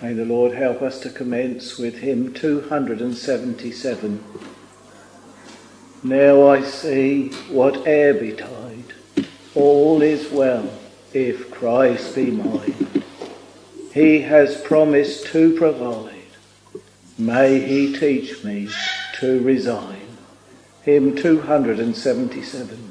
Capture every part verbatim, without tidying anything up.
May the Lord help us to commence with hymn two hundred seventy-seven. Now I see, whate'er betide, all is well if Christ be mine. He has promised to provide. May he teach me to resign. Hymn two hundred seventy-seven.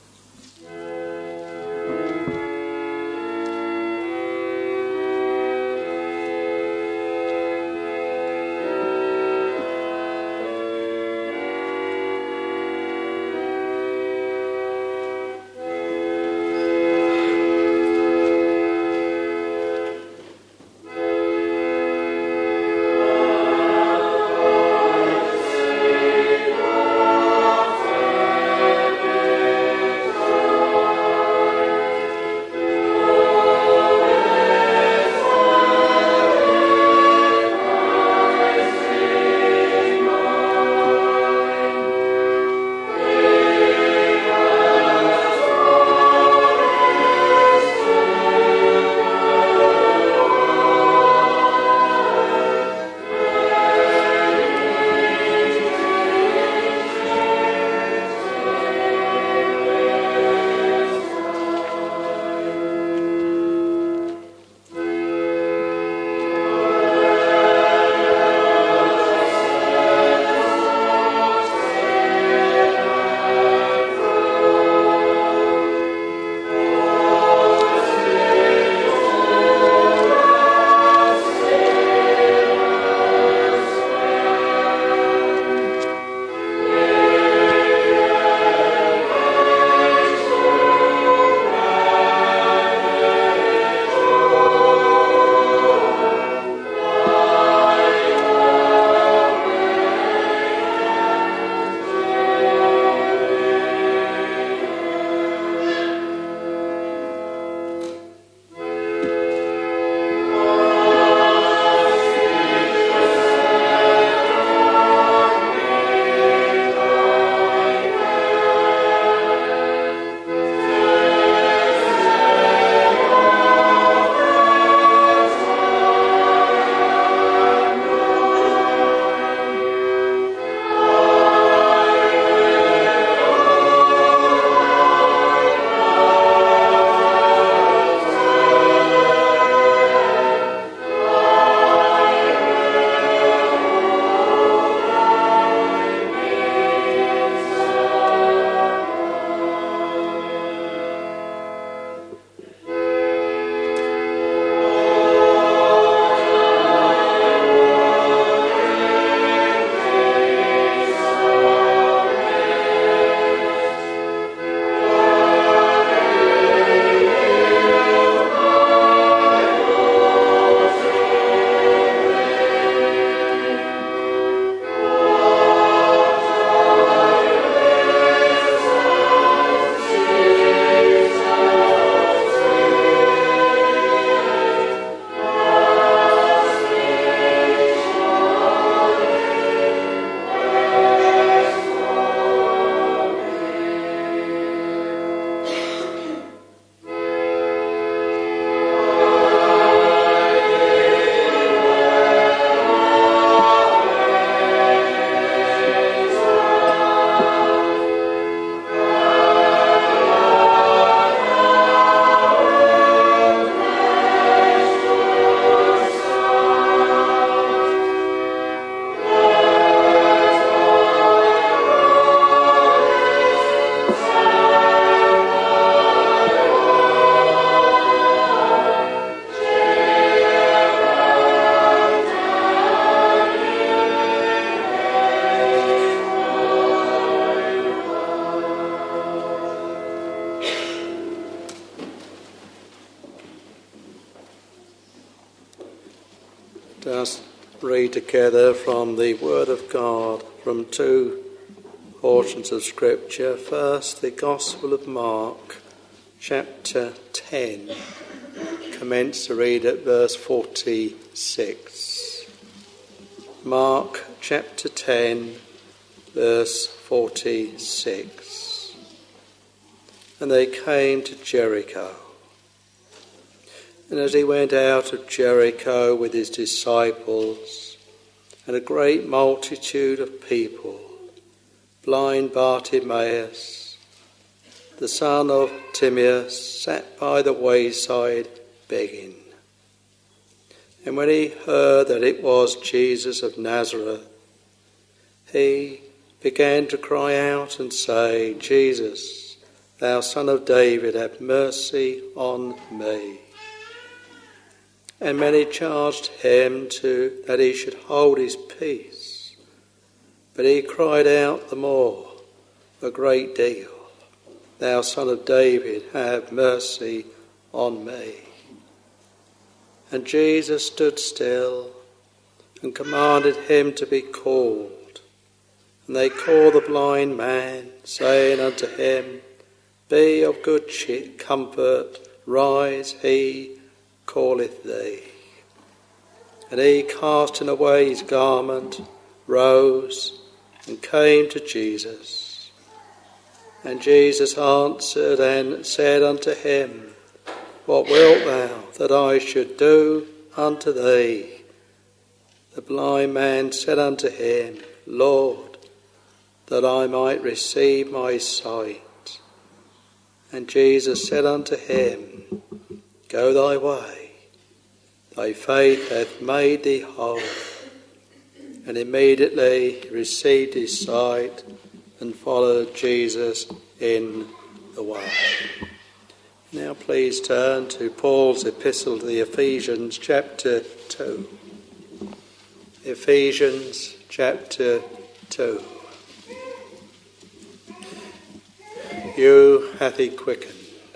Let us read together from the Word of God from two portions of Scripture. First, the Gospel of Mark, chapter ten. Commence to read at verse forty-six. Mark, chapter ten, verse forty-six. And they came to Jericho. And as he went out of Jericho with his disciples and a great multitude of people, blind Bartimaeus, the son of Timaeus, sat by the wayside begging. And when he heard that it was Jesus of Nazareth, he began to cry out and say, Jesus, thou son of David, have mercy on me. And many charged him to that he should hold his peace. But he cried out the more, a great deal, thou son of David, have mercy on me. And Jesus stood still and commanded him to be called. And they called the blind man, saying unto him, Be of good comfort, rise, he calleth thee. And he, casting away his garment, rose and came to Jesus. And Jesus answered and said unto him, What wilt thou that I should do unto thee? The blind man said unto him, Lord, that I might receive my sight. And Jesus said unto him, Go thy way, thy faith hath made thee whole. And immediately he received his sight and followed Jesus in the way. Now please turn to Paul's epistle to the Ephesians, chapter two. Ephesians, chapter two. You hath he quickened,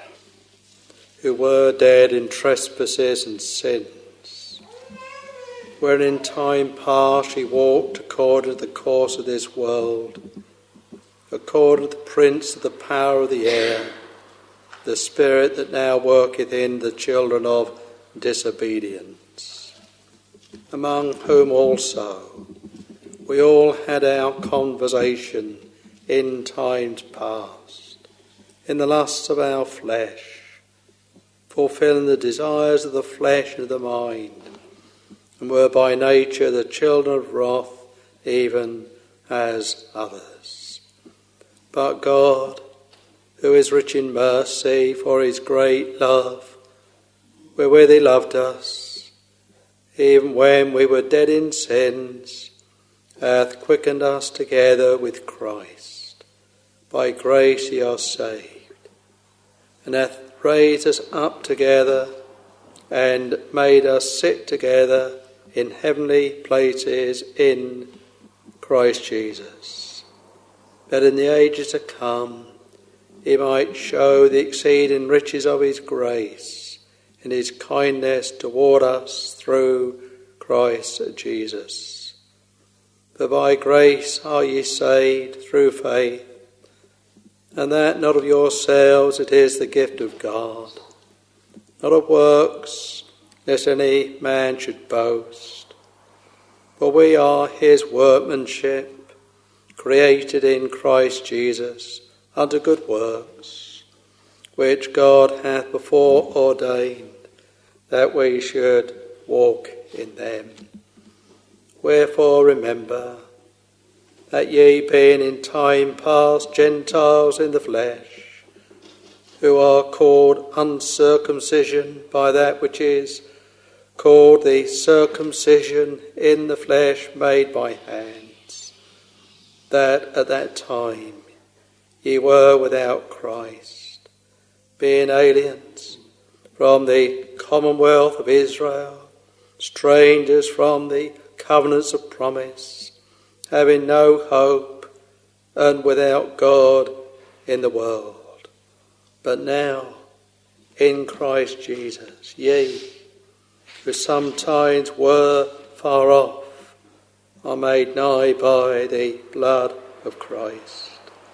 who were dead in trespasses and sins, wherein in time past ye walked according to the course of this world, according to the prince of the power of the air, the spirit that now worketh in the children of disobedience, among whom also we all had our conversation in times past, in the lusts of our flesh, fulfilling the desires of the flesh and of the mind, and were by nature the children of wrath, even as others. But God, who is rich in mercy, for his great love, wherewith he loved us, even when we were dead in sins, hath quickened us together with Christ. By grace ye are saved, and hath raised us up together, and made us sit together in heavenly places in Christ Jesus, that in the ages to come he might show the exceeding riches of his grace in his kindness toward us through Christ Jesus. For by grace are ye saved through faith, and that not of yourselves, it is the gift of God, not of works, lest any man should boast. For we are his workmanship, created in Christ Jesus unto good works, which God hath before ordained that we should walk in them. Wherefore remember that ye, being in time past Gentiles in the flesh, who are called uncircumcision by that which is called the circumcision in the flesh made by hands, that at that time ye were without Christ, being aliens from the commonwealth of Israel, strangers from the covenants of promise, having no hope and without God in the world. But now, in Christ Jesus, ye, who sometimes were far off, are made nigh by the blood of Christ.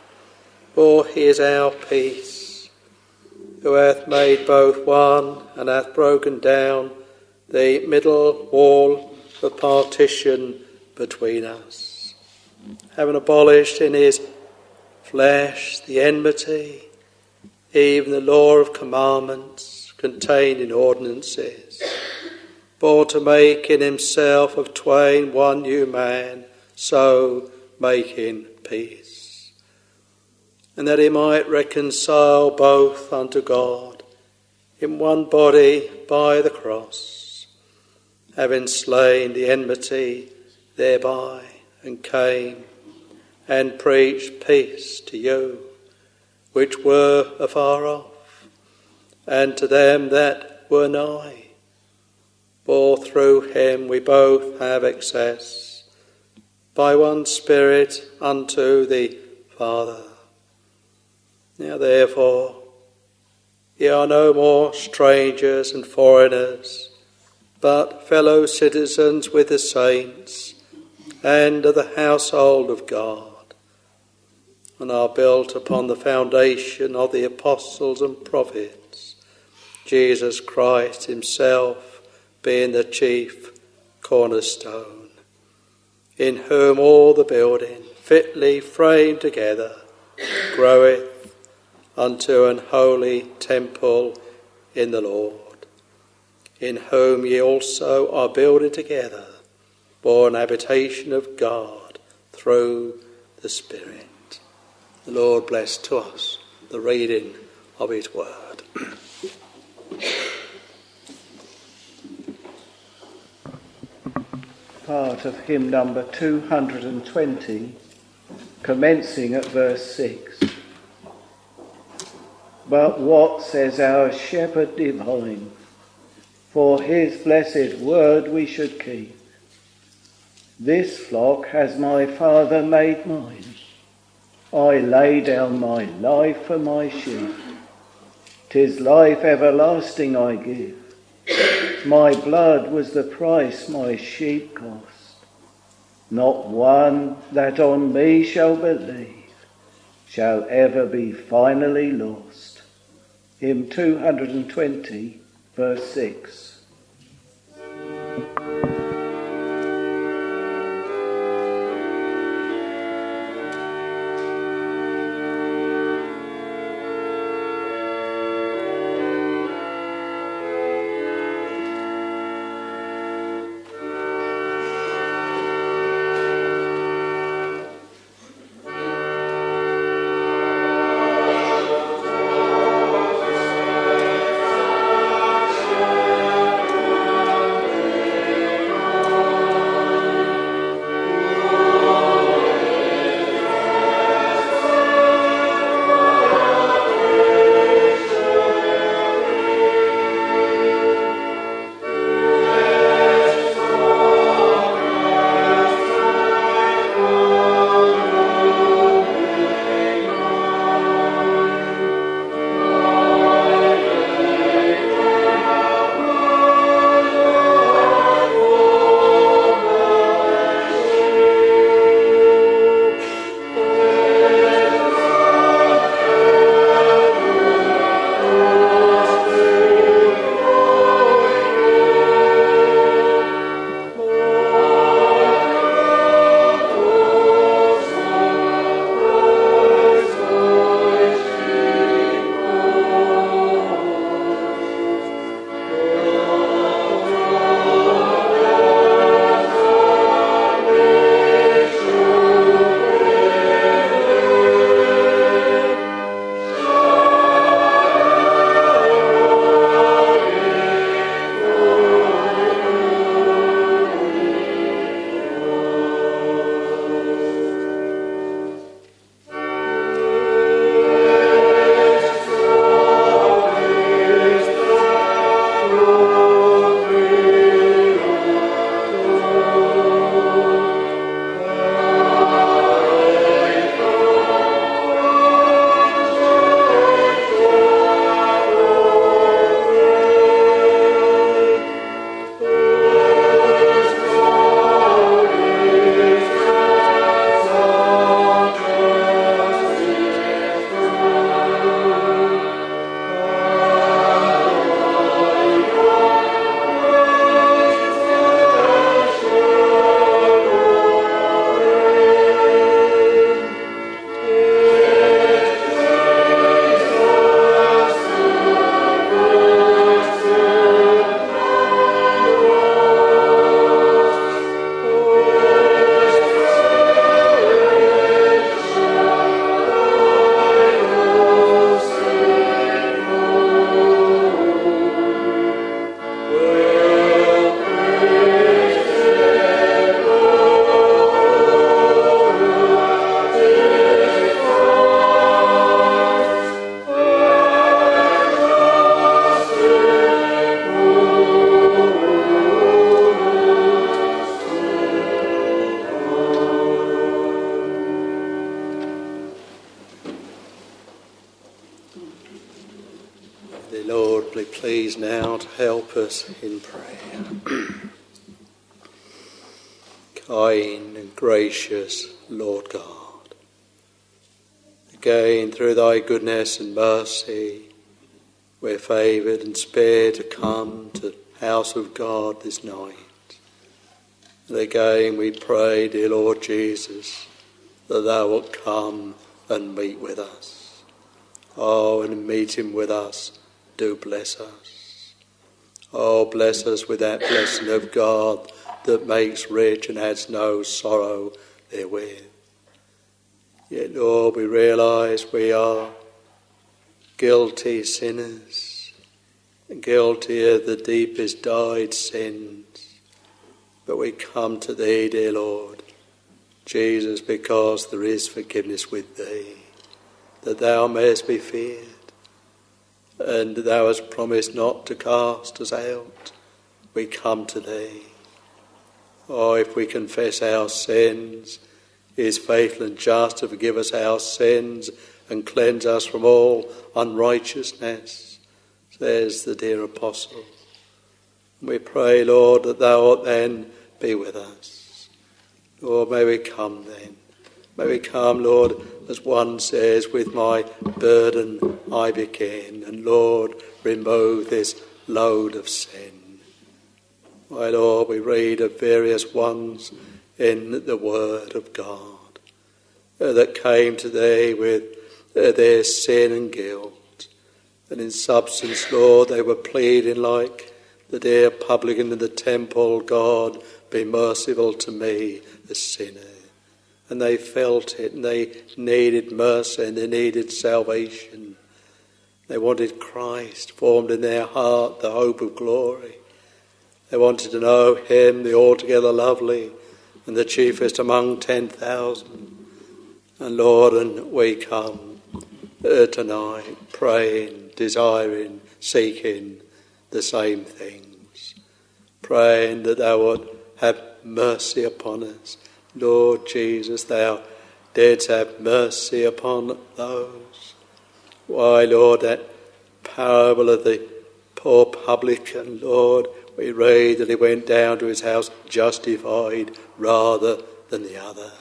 For he is our peace, who hath made both one, and hath broken down the middle wall of partition between us, having abolished in his flesh the enmity, even the law of commandments contained in ordinances, born to make in himself of twain one new man, so making peace, and that he might reconcile both unto God in one body by the cross, having slain the enmity thereby, and came and preached peace to you which were afar off, and to them that were nigh. For through him we both have access by one Spirit unto the Father. Now therefore, ye are no more strangers and foreigners, but fellow citizens with the saints, and of the household of God, and are built upon the foundation of the apostles and prophets, Jesus Christ himself being the chief cornerstone, in whom all the building, fitly framed together, groweth unto an holy temple in the Lord, in whom ye also are builded together for an habitation of God through the Spirit. The Lord bless to us the reading of his word. Part of hymn number two hundred twenty, commencing at verse six. But what says our shepherd divine? For his blessed word we should keep. This flock has my Father made mine. I lay down my life for my sheep. 'Tis life everlasting I give. My blood was the price my sheep cost. Not one that on me shall believe shall ever be finally lost. Hymn two hundred twenty, verse six. Lord, help us in prayer. Kind and gracious Lord God, again through thy goodness and mercy, we're favoured and spared to come to the house of God this night. And again we pray, dear Lord Jesus, that thou wilt come and meet with us. Oh, and meeting with us, do bless us. Oh, bless us with that blessing of God that makes rich and adds no sorrow therewith. Yet, Lord, we realise we are guilty sinners, guilty of the deepest dyed sins. But we come to thee, dear Lord Jesus, because there is forgiveness with thee, that thou mayest be feared. And thou hast promised not to cast us out. We come to thee. Oh, if we confess our sins, he is faithful and just to forgive us our sins and cleanse us from all unrighteousness, says the dear apostle. We pray, Lord, that thou wilt then be with us. Lord, may we come then. May we come, Lord, as one says, with my burden I begin, and Lord, remove this load of sin. My Lord, we read of various ones in the Word of God uh, that came to thee with uh, their sin and guilt. And in substance, Lord, they were pleading like the dear publican in the temple, God, be merciful to me, a sinner. And they felt it, and they needed mercy, and they needed salvation. They wanted Christ formed in their heart, the hope of glory. They wanted to know him, the altogether lovely, and the chiefest among ten thousand. And Lord, and we come uh, tonight praying, desiring, seeking the same things. Praying that thou wilt have mercy upon us. Lord Jesus, thou didst have mercy upon those. Why, Lord, that parable of the poor publican, Lord, we read that he went down to his house justified rather than the other.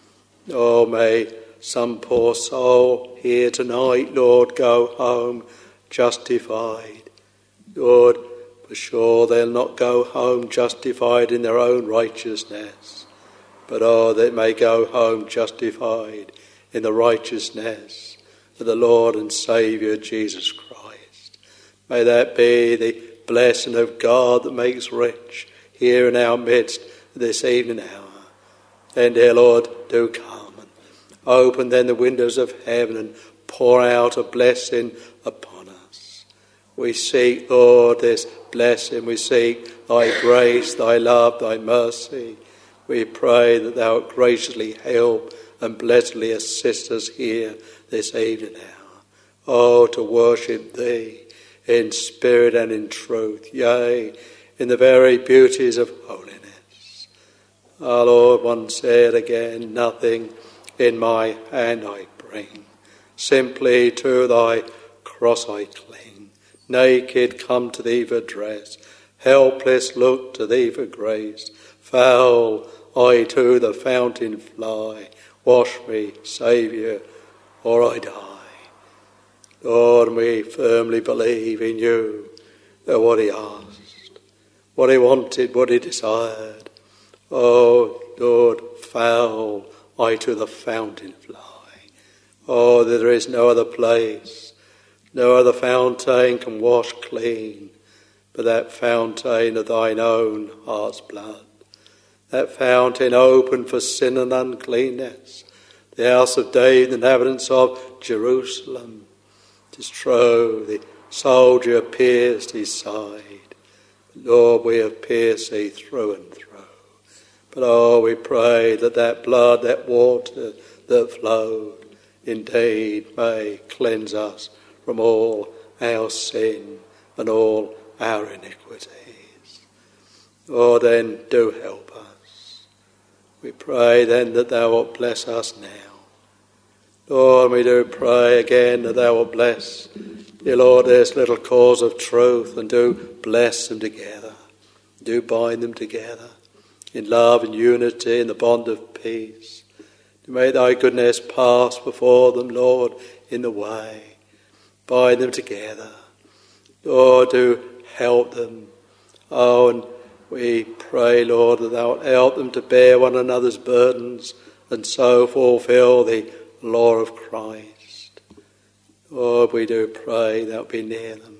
Oh, may some poor soul here tonight, Lord, go home justified. Lord, for sure they'll not go home justified in their own righteousness. But oh, they may go home justified in the righteousness of the Lord and Saviour Jesus Christ. May that be the blessing of God that makes rich here in our midst this evening hour. And dear Lord, do come and open then the windows of heaven and pour out a blessing upon us. We seek, Lord, this blessing. We seek thy grace, thy love, thy mercy. We pray that thou wilt graciously help and blessedly assist us here this evening hour. Oh, to worship thee in spirit and in truth, yea, in the very beauties of holiness. Our Lord once said again, nothing in my hand I bring, simply to thy cross I cling. Naked come to thee for dress, helpless look to thee for grace. Foul I to the fountain fly, wash me, Saviour, or I die. Lord, we firmly believe in you, that what he asked, what he wanted, what he desired. Oh, Lord, foul I to the fountain fly. Oh, there is no other place, no other fountain can wash clean, but that fountain of thine own heart's blood. That fountain open for sin and uncleanness, the house of David, the inhabitants of Jerusalem. 'Tis true, the soldier pierced his side. Lord, we have pierced thee through and through. But oh, we pray that that blood, that water that flowed, indeed may cleanse us from all our sin and all our iniquities. Oh, then do help us. We pray then that thou wilt bless us now. Lord, we do pray again that thou wilt bless, dear Lord, this little cause of truth, and do bless them together. Do bind them together in love and unity in the bond of peace. May thy goodness pass before them, Lord, in the way. Bind them together. Lord, do help them. Oh, and we pray, Lord, that thou wilt help them to bear one another's burdens and so fulfill the law of Christ. Lord, we do pray thou wilt be near them.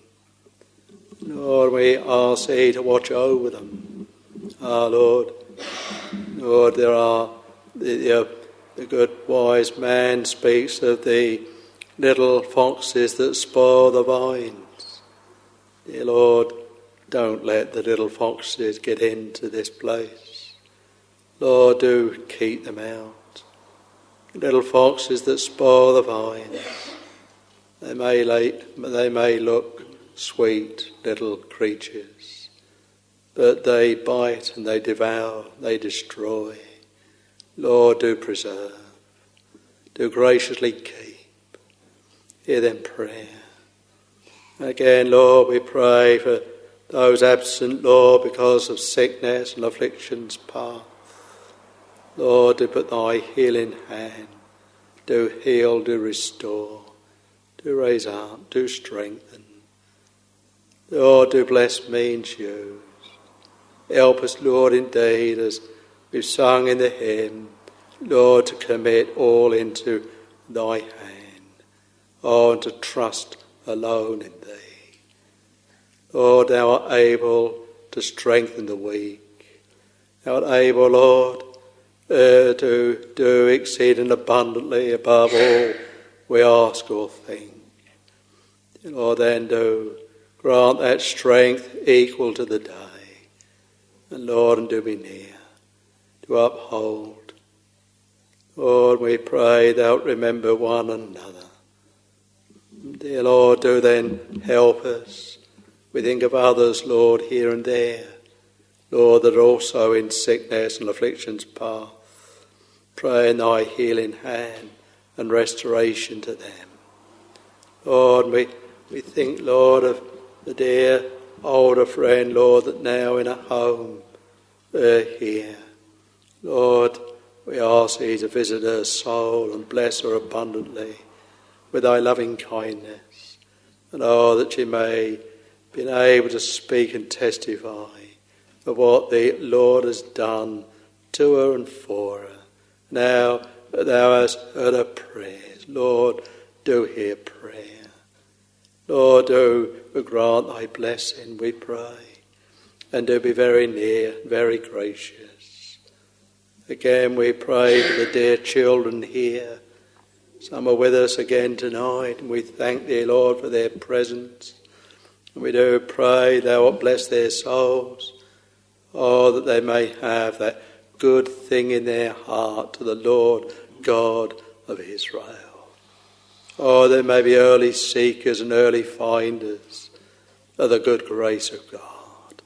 Lord, we ask thee to watch over them. Ah, Lord, Lord, there are, the, the, the good wise man speaks of the little foxes that spoil the vines. Dear Lord, don't let the little foxes get into this place. Lord, do keep them out. Little foxes that spoil the vines. They may, late, they may look sweet little creatures, but they bite and they devour, they destroy. Lord, do preserve, do graciously keep. Hear them prayer. Again, Lord, we pray for those absent, Lord, because of sickness and affliction's path. Lord, do put thy healing hand, do heal, do restore, do raise up, do strengthen. Lord, do bless means use. Help us, Lord, indeed, as we've sung in the hymn, Lord, to commit all into thy hand. Oh, and to trust alone in thee. Lord, thou art able to strengthen the weak. Thou art able, Lord, uh, to do exceeding abundantly above all we ask or think. Lord, then do grant that strength equal to the day. And Lord, and do be near to uphold. Lord, we pray thou remember one another. Dear Lord, do then help us. We think of others, Lord, here and there. Lord, that are also in sickness and affliction's path. Pray in thy healing hand and restoration to them. Lord, we, we think, Lord, of the dear older friend, Lord, that now in a home uh, here. Lord, we ask thee to visit her soul and bless her abundantly with thy loving kindness. And oh, that she may be able to speak and testify of what the Lord has done to her and for her. Now that thou hast heard her prayers, Lord, do hear prayer. Lord, do grant thy blessing, we pray, and do be very near, very gracious. Again, we pray for the dear children here. Some are with us again tonight, and we thank thee, Lord, for their presence. And we do pray thou wilt bless their souls, oh, that they may have that good thing in their heart to the Lord God of Israel. Oh, they may be early seekers and early finders of the good grace of God.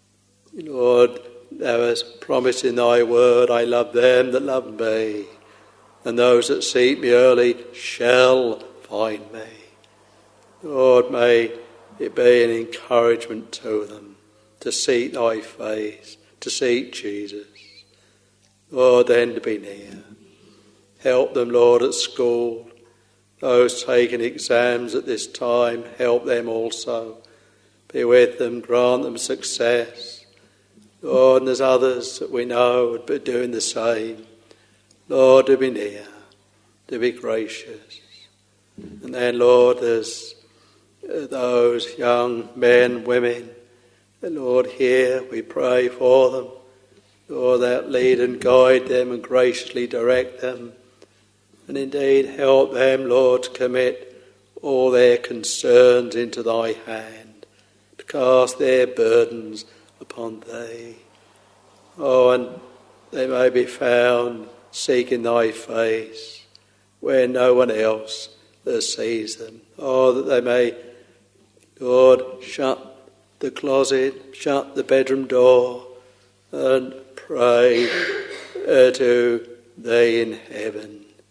Lord, thou hast promised in thy word, I love them that love me, and those that seek me early shall find me. Lord, may it be an encouragement to them to seek thy face, to seek Jesus. Lord, then to be near. Help them, Lord, at school. Those taking exams at this time, help them also. Be with them, grant them success. Lord, and there's others that we know would be doing the same. Lord, to be near, to be gracious. And then, Lord, there's those young men, women, and Lord, here we pray for them. Lord, that lead and guide them and graciously direct them. And indeed help them, Lord, to commit all their concerns into thy hand, to cast their burdens upon thee. Oh, and they may be found seeking thy face where no one else sees them. Oh, that they may, Lord, shut the closet, shut the bedroom door, and pray uh, to thee in heaven.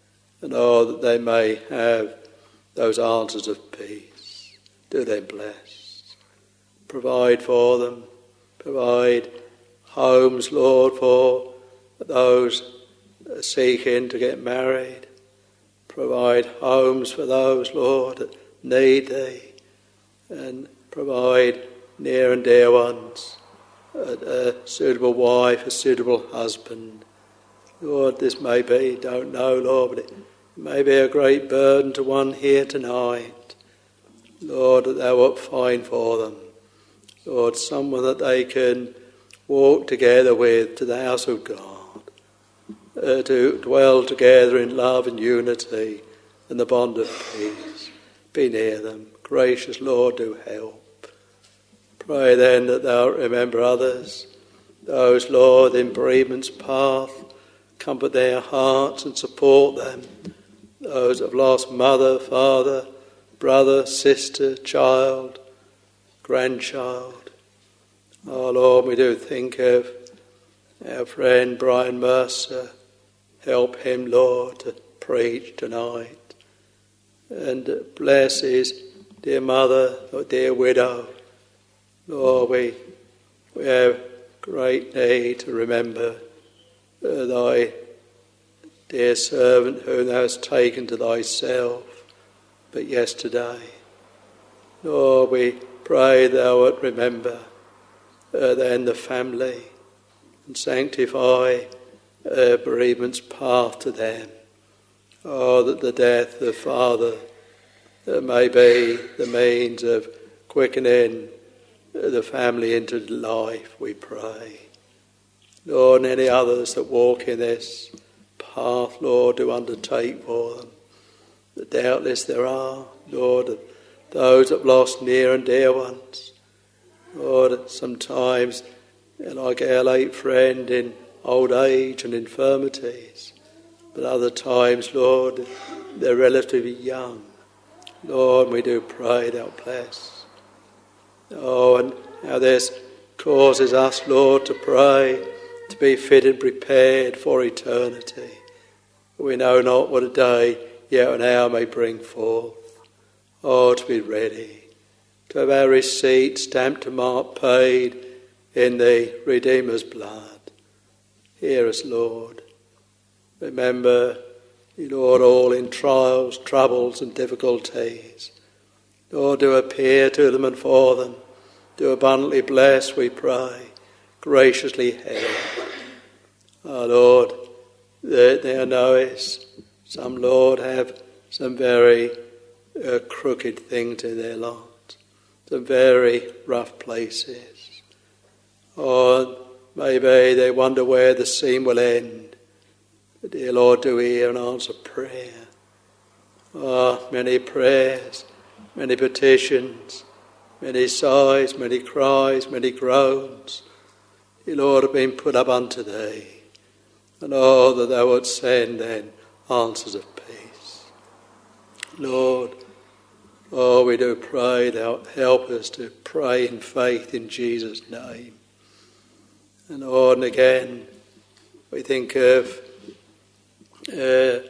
and oh, that they may have those answers of peace. Do them bless. Provide for them. Provide homes, Lord, for those seeking to get married. Provide homes for those, Lord, that need thee. And provide near and dear ones, a, a suitable wife, a suitable husband. Lord, this may be, don't know, Lord, but it may be a great burden to one here tonight. Lord, that thou wilt find for them, Lord, someone that they can walk together with to the house of God, uh, to dwell together in love and unity and the bond of peace. Be near them. Gracious Lord, do help. Pray then that thou remember others, those, Lord, in bereavement's path, comfort their hearts and support them. Those that have lost mother, father, brother, sister, child, grandchild. Oh Lord, we do think of our friend Brian Mercer. Help him, Lord, to preach tonight. And bless his dear mother, or dear widow. Lord, we, we have great need to remember uh, thy dear servant whom thou hast taken to thyself but yesterday. Lord, we pray thou wilt remember uh, then the family and sanctify uh, bereavement's path to them. Oh, that the death of father uh, may be the means of quickening uh, the family into life, we pray. Lord, and any others that walk in this path, Lord, do undertake for them. That doubtless there are, Lord, those that have lost near and dear ones. Lord, sometimes, like our late friend, in old age and infirmities. But other times, Lord, they're relatively young. Lord, we do pray thou bless. Oh, and how this causes us, Lord, to pray, to be fit and prepared for eternity. We know not what a day, yet an hour may bring forth. Oh, to be ready, to have our receipt stamped and marked paid in the Redeemer's blood. Hear us, Lord. Remember, Lord, all in trials, troubles and difficulties. Lord, do appear to them and for them. Do abundantly bless, we pray. Graciously help. Our Lord, that thou knowest, some, Lord, have some very uh, crooked things in their lot, some very rough places. Or maybe they wonder where the seam will end. Dear Lord, do hear and answer prayer. Ah, oh, many prayers, many petitions, many sighs, many cries, many groans, dear Lord, have been put up unto thee. And oh, that thou wouldst send then answers of peace. Lord, oh, we do pray thou help us to pray in faith in Jesus' name. And on again, we think of uh,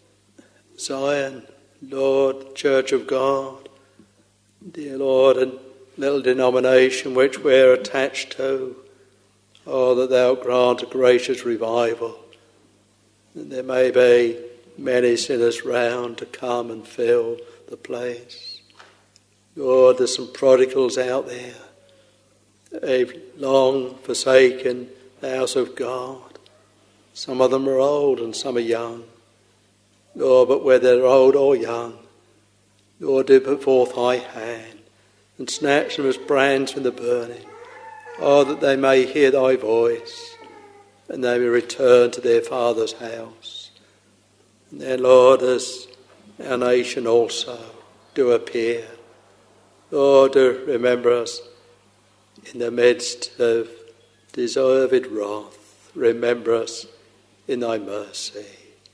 Zion, Lord, Church of God, dear Lord, and little denomination which we're attached to. Oh, that thou grant a gracious revival. And there may be many sinners round to come and fill the place. Lord, there's some prodigals out there. They've long forsaken the house of God. Some of them are old and some are young. Lord, but whether they're old or young, Lord, do put forth thy hand and snatch them as brands from the burning. Oh, that they may hear thy voice and they may return to their Father's house. And then, Lord, as our nation also do appear, Lord, do remember us in the midst of deserved wrath. Remember us in thy mercy.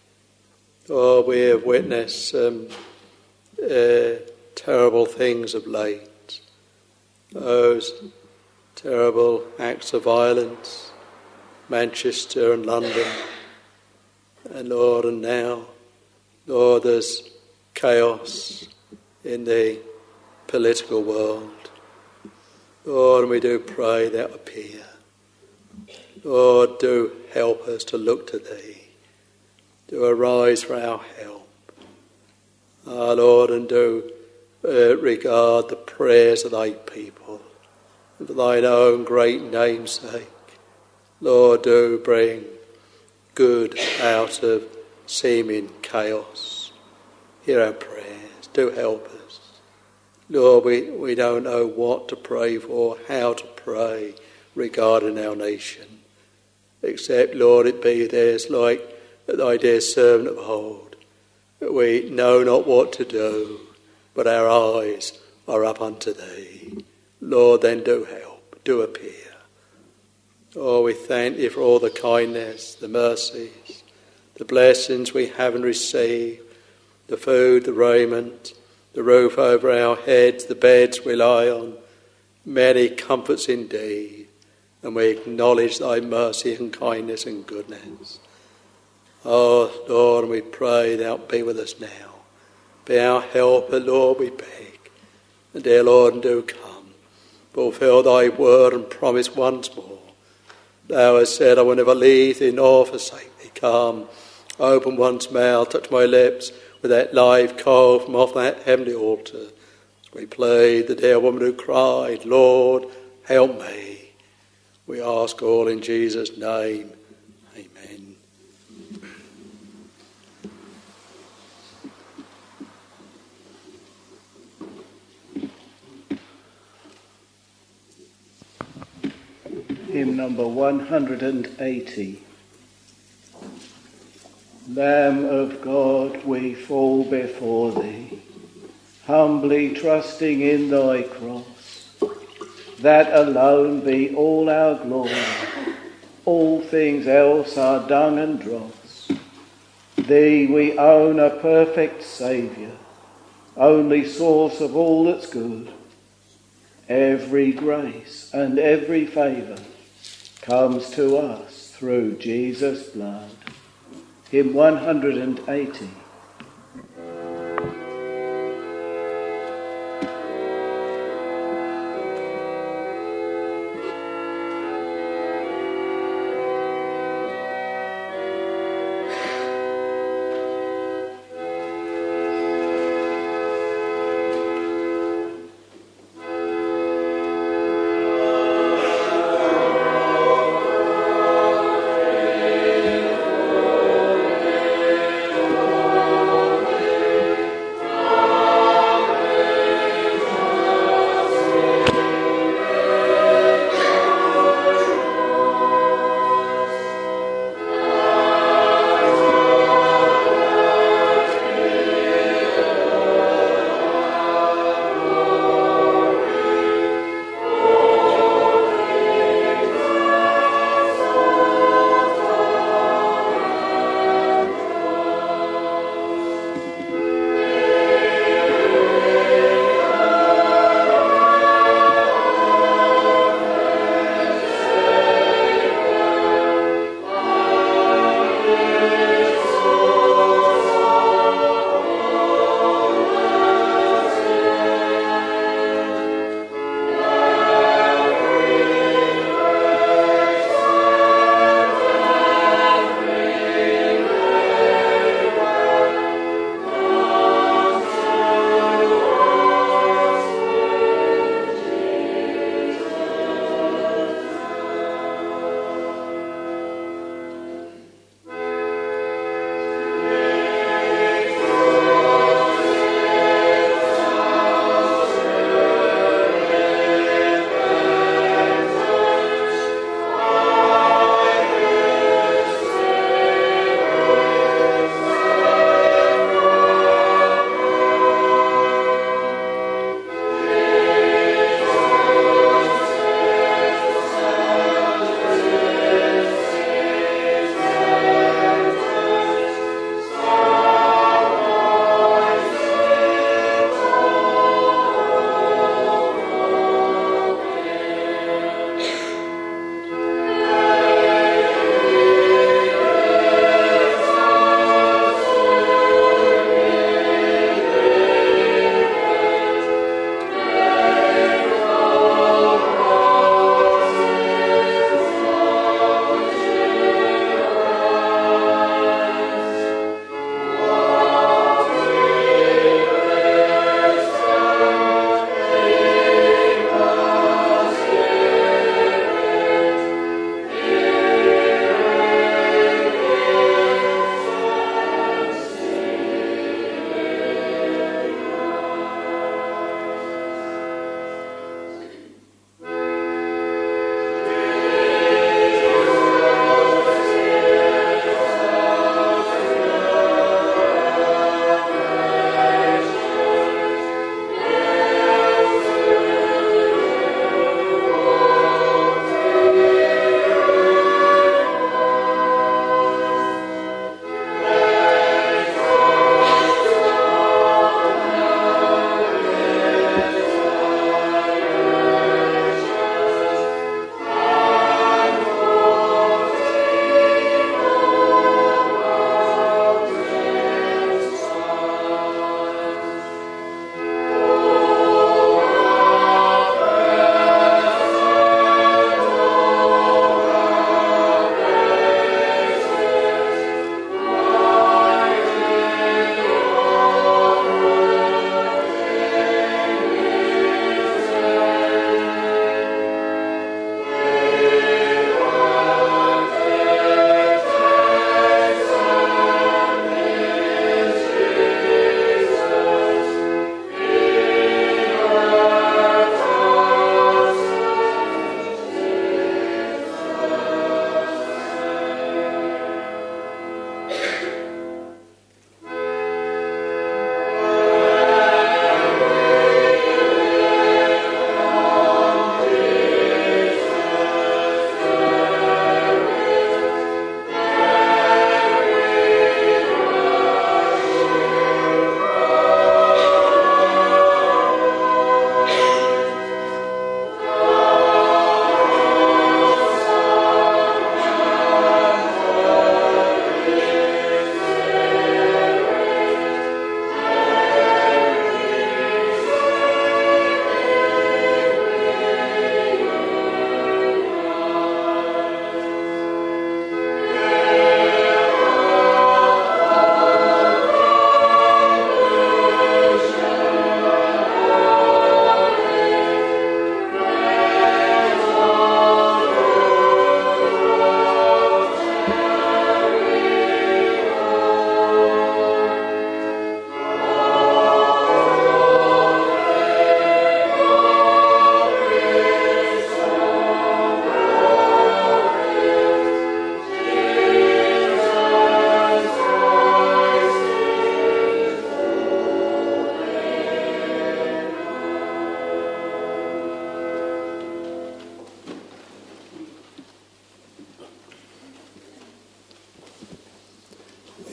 Oh, we have witnessed some uh, terrible things of late. Those terrible acts of violence, Manchester and London. And Lord, and now Lord, there's chaos in the political world. Lord, and we do pray that appear. Lord, do help us to look to Thee, to arise for our help. Our Lord, and do uh, regard the prayers of Thy people, and for Thine own great name's sake. Lord, do bring good out of seeming chaos. Hear our prayers. Do help us. Lord, we, we don't know what to pray for, how to pray regarding our nation. Except, Lord, it be this like Thy dear servant of old. We know not what to do, but our eyes are up unto Thee. Lord, then do help, do appear. Oh, we thank Thee for all the kindness, the mercies, the blessings we haven't received, the food, the raiment, the roof over our heads, the beds we lie on, many comforts indeed, and we acknowledge Thy mercy and kindness and goodness. Oh, Lord, we pray Thou be with us now. Be our helper, Lord, we beg. And dear Lord, do come. Fulfill Thy word and promise once more. Thou hast said, I will never leave Thee nor forsake Thee. Come, open one's mouth, touch my lips with that live coal from off that heavenly altar. As we played the dear woman who cried, Lord, help me. We ask all in Jesus' name. Amen. Hymn number one hundred eighty. Lamb of God, we fall before Thee, humbly trusting in Thy cross. That alone be all our glory. All things else are dung and dross. Thee we own a perfect Saviour, only source of all that's good. Every grace and every favour comes to us through Jesus' blood. Hymn one hundred eighty. Amen.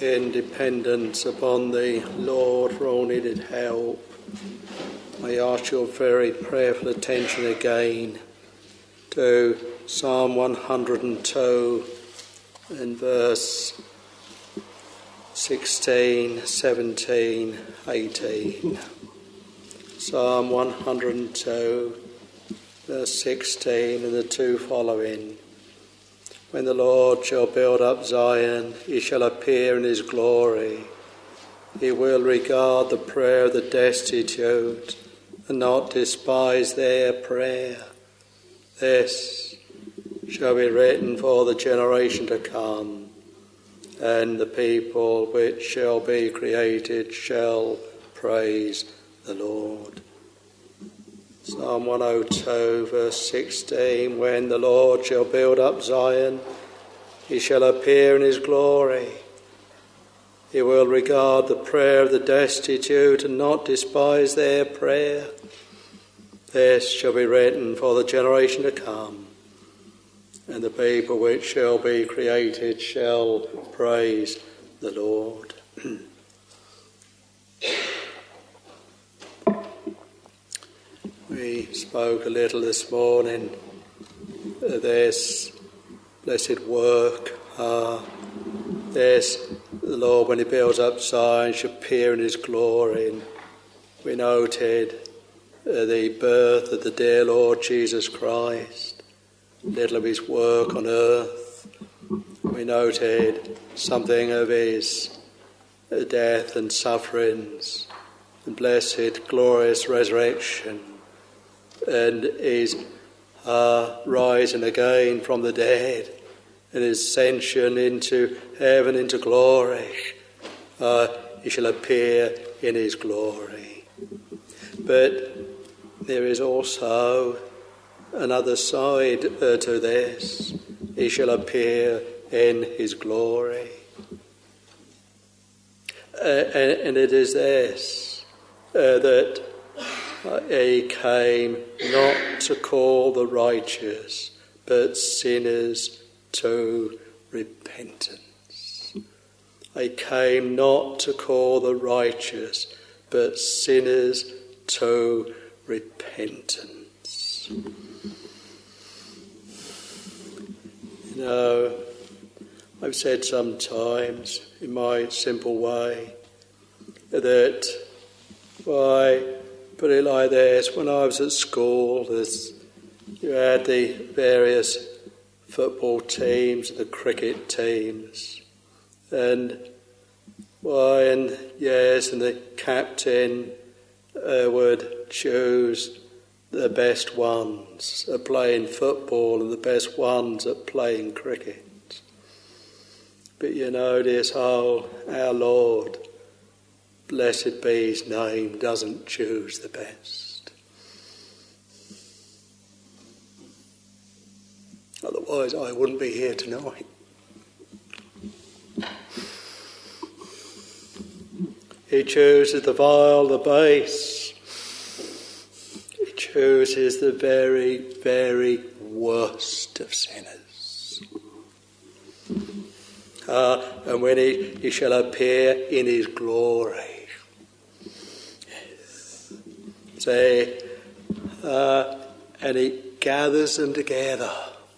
in dependence upon the Lord for all needed help, I ask your very prayerful attention again to Psalm one hundred two and verse sixteen, seventeen, eighteen. Psalm one hundred two, verse sixteen and the two following. When the Lord shall build up Zion, he shall appear in his glory. He will regard the prayer of the destitute and not despise their prayer. This shall be written for the generation to come, and the people which shall be created shall praise the Lord. Psalm one oh two, verse sixteen, when the Lord shall build up Zion, he shall appear in his glory. He will regard the prayer of the destitute and not despise their prayer. This shall be written for the generation to come, and the people which shall be created shall praise the Lord. We spoke a little this morning of this blessed work. Uh, this, the Lord, when he builds up Zion, shall appear in his glory. And we noted uh, the birth of the dear Lord Jesus Christ, little of his work on earth. We noted something of his uh, death and sufferings, and blessed, glorious resurrection, and his uh, rising again from the dead, and his ascension into heaven, into glory. Uh, he shall appear in his glory. But there is also another side uh, to this. He shall appear in his glory. Uh, and, and it is this, uh, that he came not to call the righteous, but sinners to repentance. He came not to call the righteous, but sinners to repentance. You know, I've said sometimes in my simple way that, why, put it like this, when I was at school, there's, you had the various football teams, the cricket teams, and why, and yes, and the captain uh, would choose the best ones at playing football and the best ones at playing cricket. But you know, this whole, our Lord, blessed be his name, doesn't choose the best. Otherwise I wouldn't be here tonight. He chooses the vile, the base. He chooses the very, very worst of sinners. Uh, and when he, he shall appear in his glory. Say, uh, and he gathers them together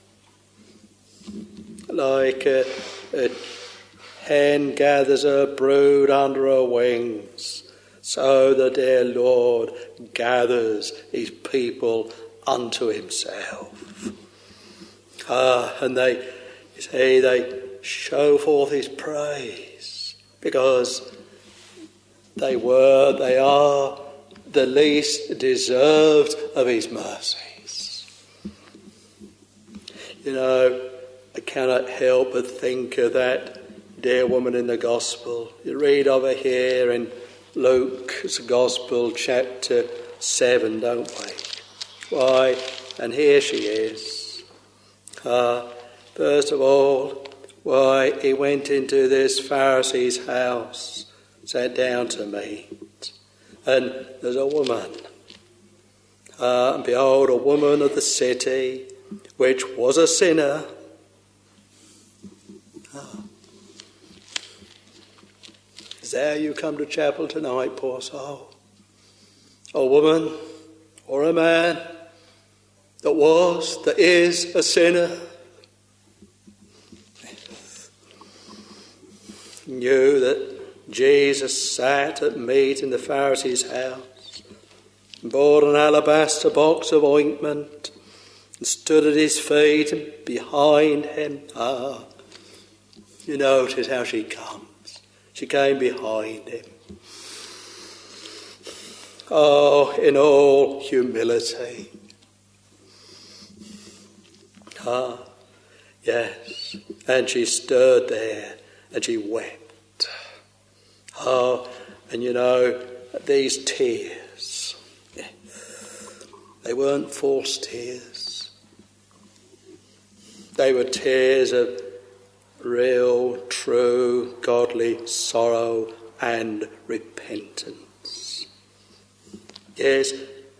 like a, a hen gathers her brood under her wings, so the dear Lord gathers his people unto himself. Ah, and they, you see, they show forth his praise because they were, they are the least deserved of his mercies. You know, I cannot help but think of that dear woman in the Gospel. You read of her here in Luke's Gospel, chapter seven, don't we? Why, and here she is. Uh, first of all, why, he went into this Pharisee's house, sat down to meat. And there's a woman, uh, and behold, a woman of the city, which was a sinner. Ah. There you come to chapel tonight, poor soul. A woman or a man that was, that is a sinner, knew that Jesus sat at meat in the Pharisee's house, bought an alabaster box of ointment, and stood at his feet and behind him. Ah, you notice how she comes. She came behind him. Oh, in all humility. Ah, yes. And she stood there and she wept. Oh, and you know, these tears, they weren't forced tears. They were tears of real, true, godly sorrow and repentance. Yes,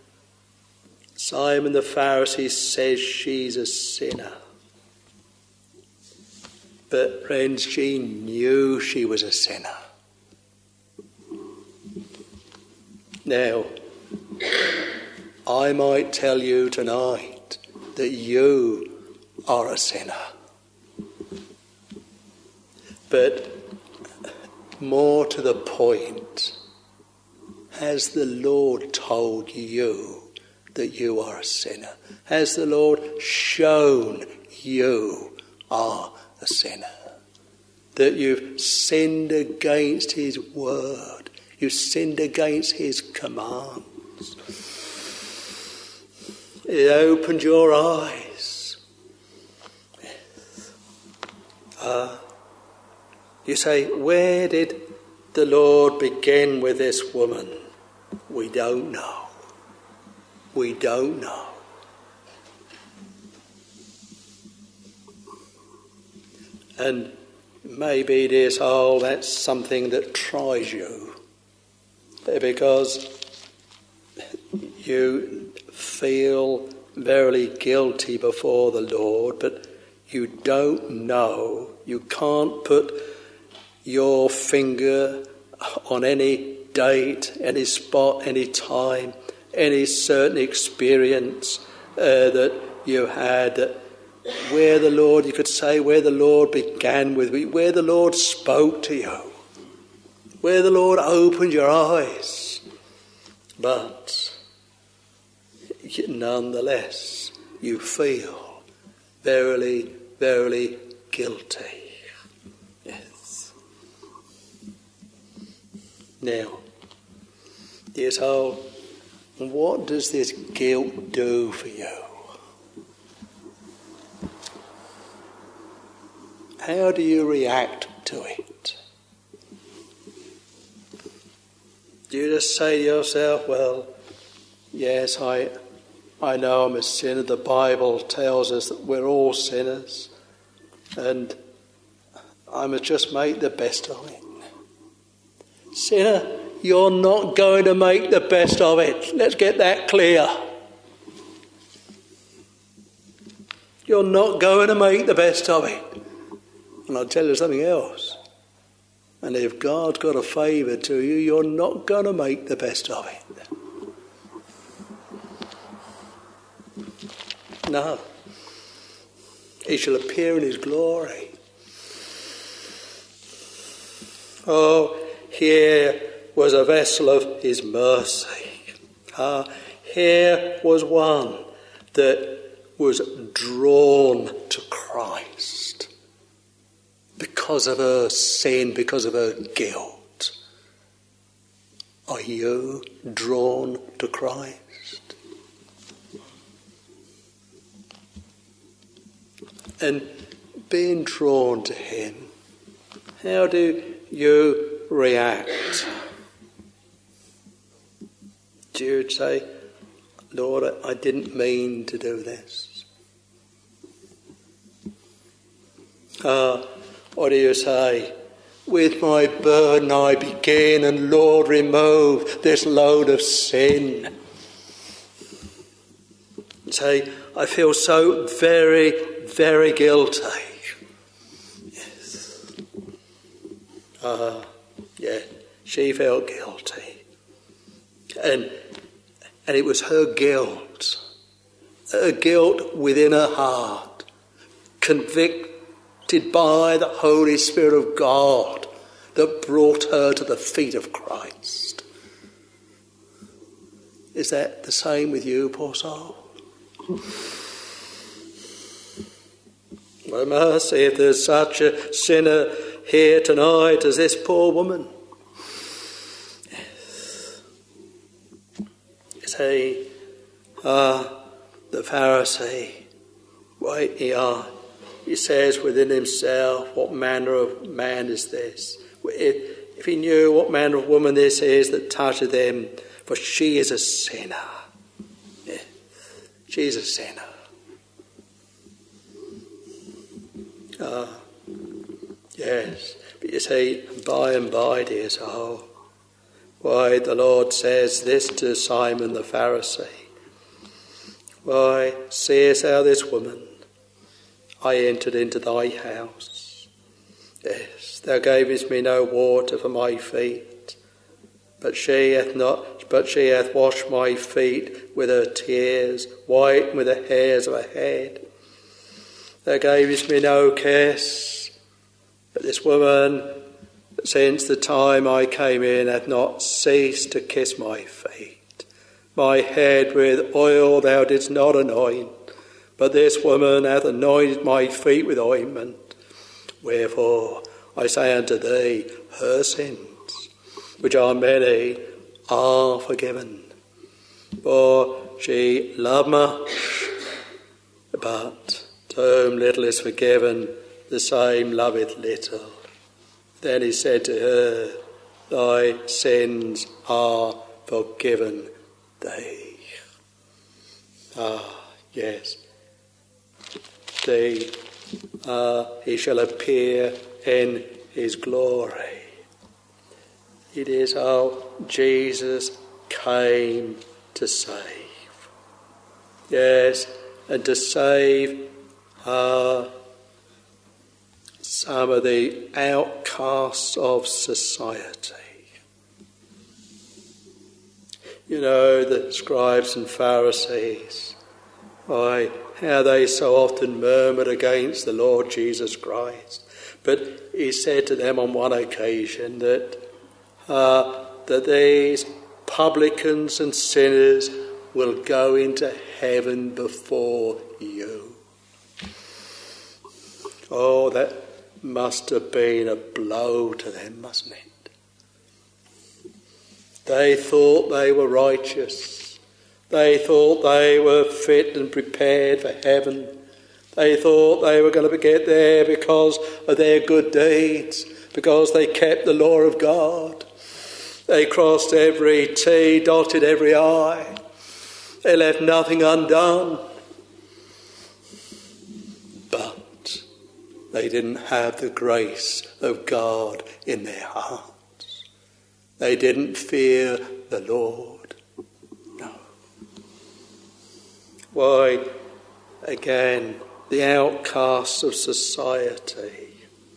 Simon the Pharisee says she's a sinner. But friends, she knew she was a sinner. Now, I might tell you tonight that you are a sinner. But more to the point, has the Lord told you that you are a sinner? Has the Lord shown you are a sinner? That you've sinned against his word. You've sinned against his commands. It opened your eyes. Ah. Uh, You say, where did the Lord begin with this woman? We don't know. We don't know. And maybe, dear soul, that's something that tries you. Because you feel verily guilty before the Lord, but you don't know. You can't put your finger on any date, any spot, any time, any certain experience uh, that you had, where the Lord, you could say, where the Lord began with you, where the Lord spoke to you, where the Lord opened your eyes. But nonetheless, you feel verily, verily guilty. Now, dear soul, what does this guilt do for you? How do you react to it? Do you just say to yourself, well, yes, I, I know I'm a sinner. The Bible tells us that we're all sinners, and I must just make the best of it. Sinner, you're not going to make the best of it. Let's get that clear. You're not going to make the best of it. And I'll tell you something else. And if God's got a favour to you, you're not going to make the best of it. No. He shall appear in his glory. Oh, here was a vessel of his mercy. Ah, here was one that was drawn to Christ because of her sin, because of her guilt. Are you drawn to Christ? And being drawn to him, how do you react? Do you say, Lord, I didn't mean to do this? Uh, or do you say, with my burden I begin, and Lord, remove this load of sin? Say, I feel so very, very guilty. Yes. Uh, yeah. She felt guilty. And, and it was her guilt, her guilt within her heart, convicted by the Holy Spirit of God, that brought her to the feet of Christ. Is that the same with you, poor soul? Well, mercy, if there's such a sinner here tonight as this poor woman. Yes. You see, uh, the Pharisee, right here, he says within himself, what manner of man is this? If, if he knew what manner of woman this is that toucheth him, for she is a sinner. Yeah. She is a sinner. Ah, yes. But you see, by and by, dear soul, why the Lord says this to Simon the Pharisee. Why, seest thou this woman? I entered into thy house. Yes, thou gavest me no water for my feet, but she hath not. But she hath washed my feet with her tears, white with the hairs of her head. Thou gavest me no kiss, but this woman, since the time I came in, hath not ceased to kiss my feet. My head with oil thou didst not anoint, but this woman hath anointed my feet with ointment. Wherefore I say unto thee, her sins, which are many, are forgiven. For she loved much, but to whom little is forgiven, the same loveth little. Then he said to her, thy sins are forgiven thee. Ah, yes. Thee, uh, he shall appear in his glory. It is how Jesus came to save. Yes, and to save uh, some of the outcasts of society. You know, the scribes and Pharisees, why, how they so often murmured against the Lord Jesus Christ. But he said to them on one occasion that uh, that these publicans and sinners will go into heaven before you. Oh, that must have been a blow to them, mustn't it? They thought they were righteous. They thought they were fit and prepared for heaven. They thought they were going to get there because of their good deeds, because they kept the law of God. They crossed every T, dotted every I. They left nothing undone. But they didn't have the grace of God in their hearts. They didn't fear the Lord. No. Why, again, the outcasts of society.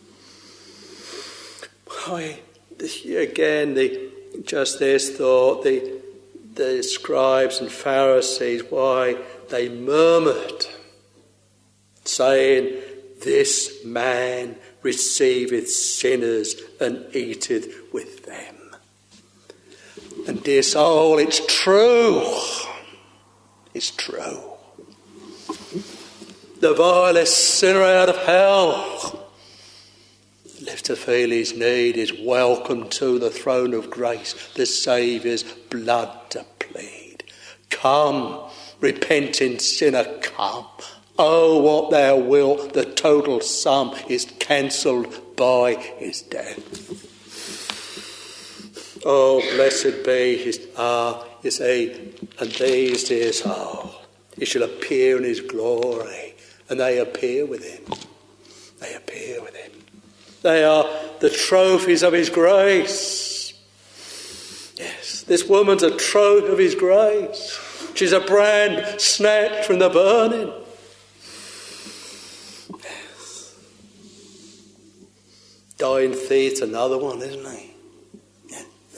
Why, again, the just this thought, the, the scribes and Pharisees, why they murmured, saying, this man receiveth sinners and eateth with them. And dear soul, it's true. It's true. The vilest sinner out of hell lives to feel his need is welcome to the throne of grace, the Saviour's blood to plead. Come, repenting sinner, come. Oh, what thou wilt, the total sum is cancelled by his death. Oh, blessed be his, ah, you see, and these, dear soul, he shall appear in his glory, and they appear with him. They appear with him. They are the trophies of his grace. Yes, this woman's a trophy of his grace. She's a brand snatched from the burning. Yes. Dying thief's another one, isn't he? Yeah.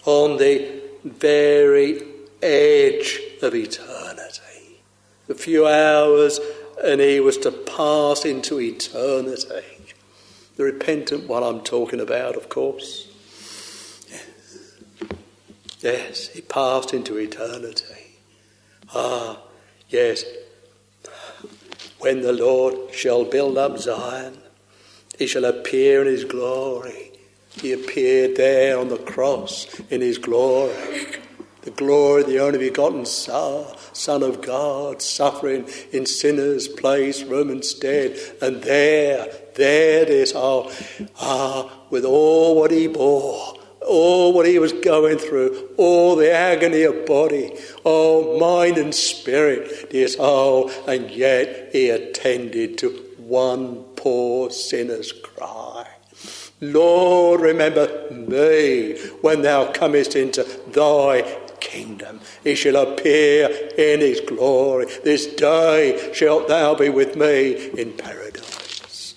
on the very edge of eternity. A few hours and he was to pass into eternity. The repentant one I'm talking about, of course. Yes, yes, he passed into eternity. Ah, yes. When the Lord shall build up Zion, he shall appear in his glory. He appeared there on the cross in his glory. The glory of the only begotten Son, Son of God, suffering in sinners' place, Romans stead. And there, there it is, oh, ah, with all what he bore, all what he was going through, all the agony of body, oh, mind and spirit, dear soul, and yet he attended to one poor sinner's cry. Lord, remember me when thou comest into thy kingdom. He shall appear in his glory. This day shalt thou be with me in paradise.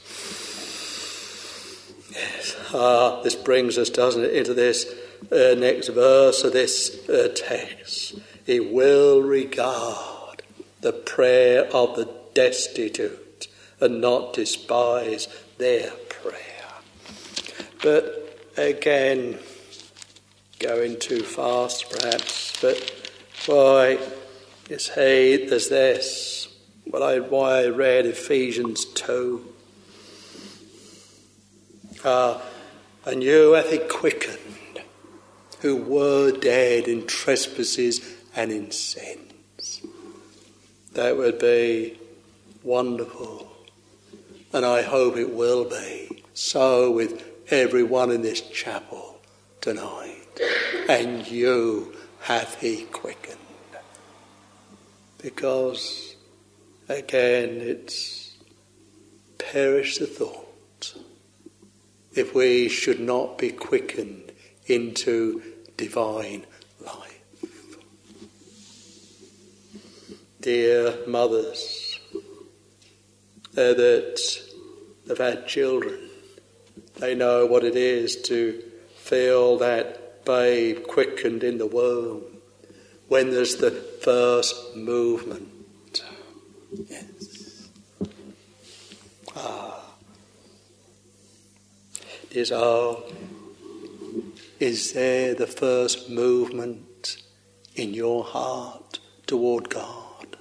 Yes. Ah, this brings us, doesn't it, into this uh, next verse of this uh, text. He will regard the prayer of the destitute and not despise their prayer. But again, going too fast perhaps, but why is he, there's this, what I, why I read Ephesians two. Uh, and you hath he quickened, who were dead in trespasses and in sins. That would be wonderful, and I hope it will be so with everyone in this chapel tonight. And you hath he quickened. Because, again, it's perish the thought if we should not be quickened into divine life. Dear mothers uh, that have had children, they know what it is to feel that babe quickened in the womb when there's the first movement. Yes. Ah. Is, oh, is there the first movement in your heart toward God?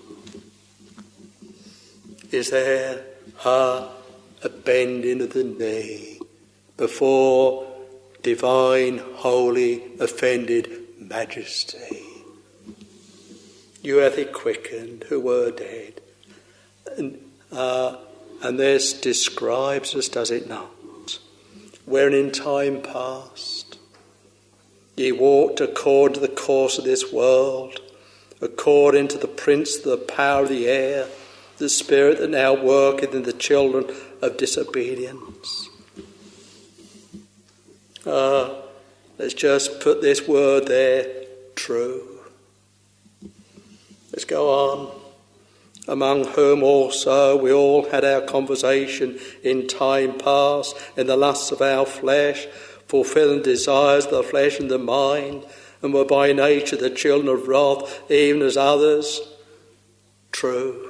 Is there ah, a bending of the knee before divine, holy, offended majesty? You hath he quickened who were dead. And, uh, and this describes us, does it not? Wherein in time past ye walked according to the course of this world, according to the prince of the power of the air, the spirit that now worketh in the children of disobedience. Uh, let's just put this word there, true. Let's go on. Among whom also we all had our conversation in time past, in the lusts of our flesh, fulfilling desires of the flesh and the mind, and were by nature the children of wrath, even as others. True.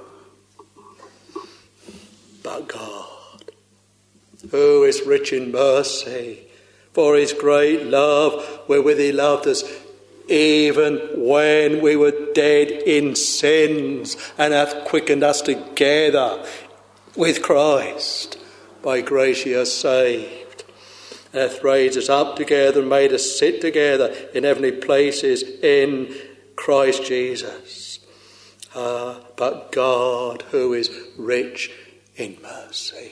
But God, who is rich in mercy, for his great love wherewith he loved us, even when we were dead in sins, and hath quickened us together with Christ. By grace ye are saved, and hath raised us up together and made us sit together in heavenly places in Christ Jesus. Uh, but God, who is rich in mercy.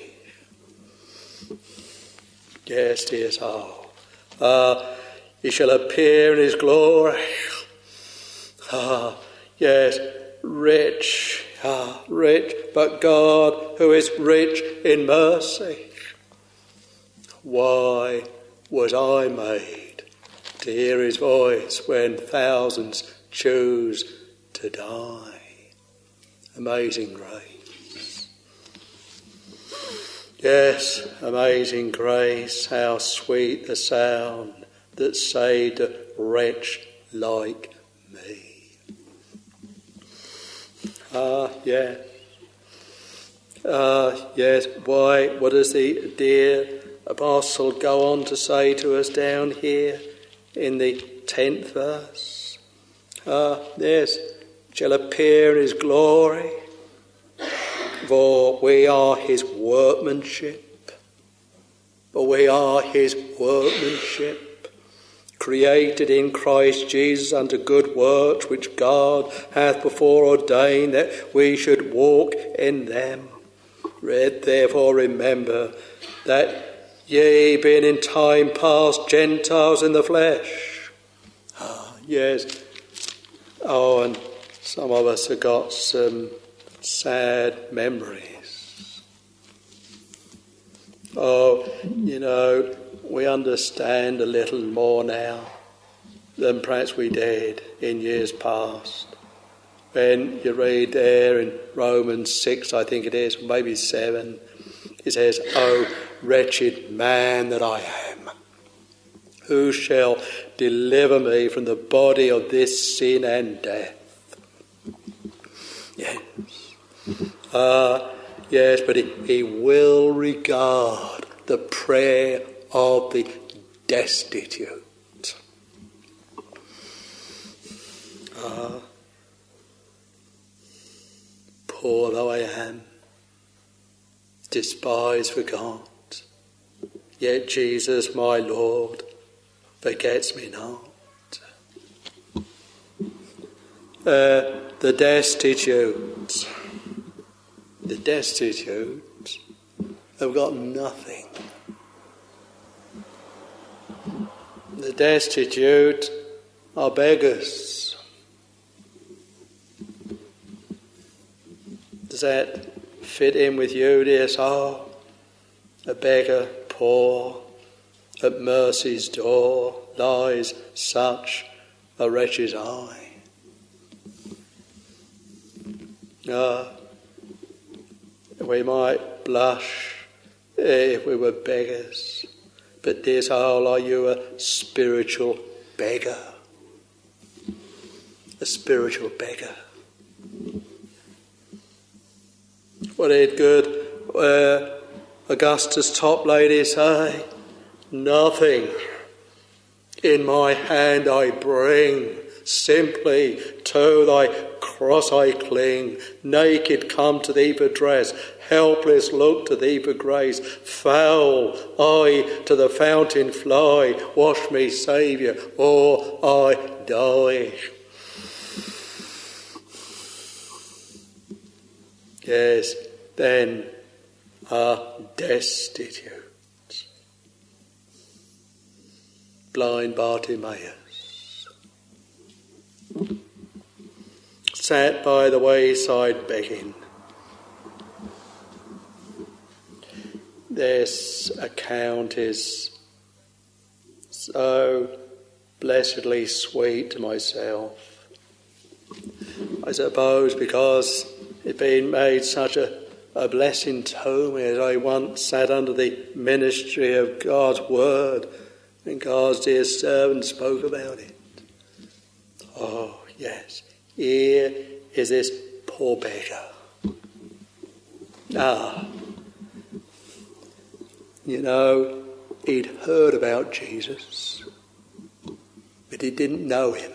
Yes, dear soul. Uh, He shall appear in his glory. Ah, yes, rich, ah, rich, but God, who is rich in mercy. Why was I made to hear his voice when thousands choose to die? Amazing grace. Yes, amazing grace, how sweet the sound that saved a wretch like me. Ah, yeah. Ah, yes. Why, what does the dear apostle go on to say to us down here in the tenth verse? Ah, yes. Shall appear in his glory, for we are his workmanship. For we are his workmanship, created in Christ Jesus unto good works, which God hath before ordained that we should walk in them. Read, therefore, remember that ye, being in time past Gentiles in the flesh. Ah, yes. Oh, and some of us have got some sad memories. Oh, you know, we understand a little more now than perhaps we did in years past. When you read there in Romans six, I think it is, maybe seven, it says, "O wretched man that I am, who shall deliver me from the body of this sin and death?" Yes. Uh, yes, but he, he will regard the prayer of the destitute. Uh, poor though I am, despised, forgot, yet Jesus my Lord forgets me not. Uh, the destitute, the destitute have got nothing. The destitute are beggars. Does that fit in with you, dear soul? A beggar, poor, at mercy's door lies such a wretch's eye. Ah, we might blush if we were beggars, but dear soul, are you a spiritual beggar? A spiritual beggar. What did good uh, Augustus Toplady say? Nothing in my hand I bring, simply to thy cross I cling. Naked come to thee for dress, helpless look to thee for grace. Foul I to the fountain fly, wash me, Saviour, or I die. Yes, then are destitute. Blind Bartimaeus sat by the wayside begging. This account is so blessedly sweet to myself. I suppose because it's been made such a, a blessing to me as I once sat under the ministry of God's word and God's dear servant spoke about it. Oh, yes, here is this poor beggar. Ah, you know, he'd heard about Jesus, but he didn't know him.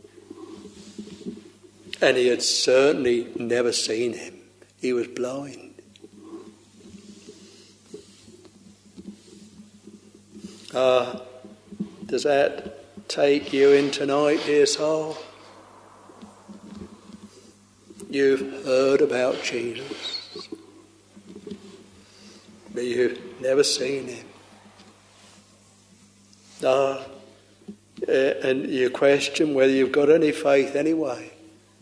And he had certainly never seen him. He was blind. Ah, does that take you in tonight, dear soul? You've heard about Jesus, but you've never seen him. Ah, and you question whether you've got any faith anyway.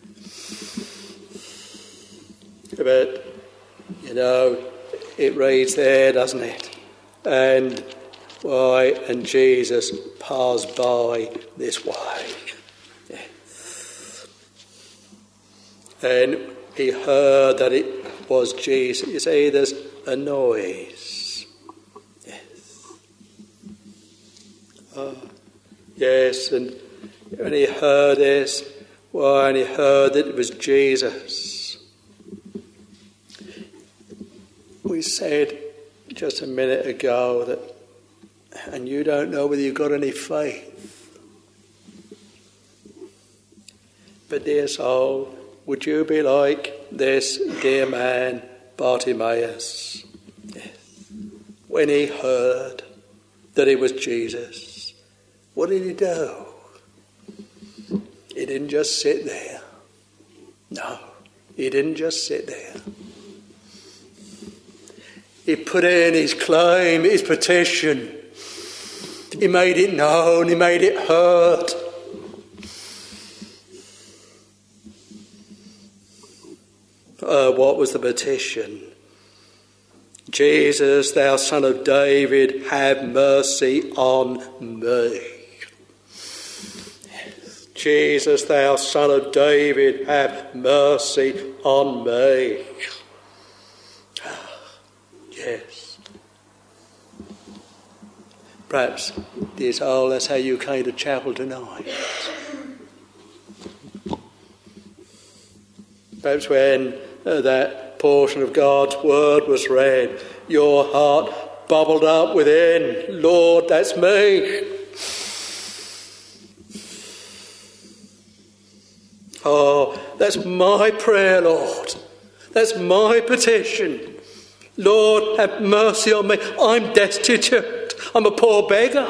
But, you know, it reads there, doesn't it? And why, and Jesus passed by this way. Yeah. And he heard that it was Jesus. You see, there's a noise. Yes. Oh. Yes, and when he heard this, why, and he heard that it was Jesus. We said just a minute ago that, and you don't know whether you've got any faith. But dear soul, would you be like this dear man, Bartimaeus? Yes. When he heard that it was Jesus, what did he do? He didn't just sit there. No, he didn't just sit there. He put in his claim, his petition. He made it known, he made it heard. Uh, what was the petition? Jesus, thou son of David, have mercy on me. Jesus, thou son of David, have mercy on me. Yes. Perhaps, dear soul, that's how you came to chapel tonight. Perhaps when uh, that portion of God's word was read, your heart bubbled up within. Lord, that's me. Oh, that's my prayer, Lord. That's my petition. Lord, have mercy on me. I'm destitute. I'm a poor beggar.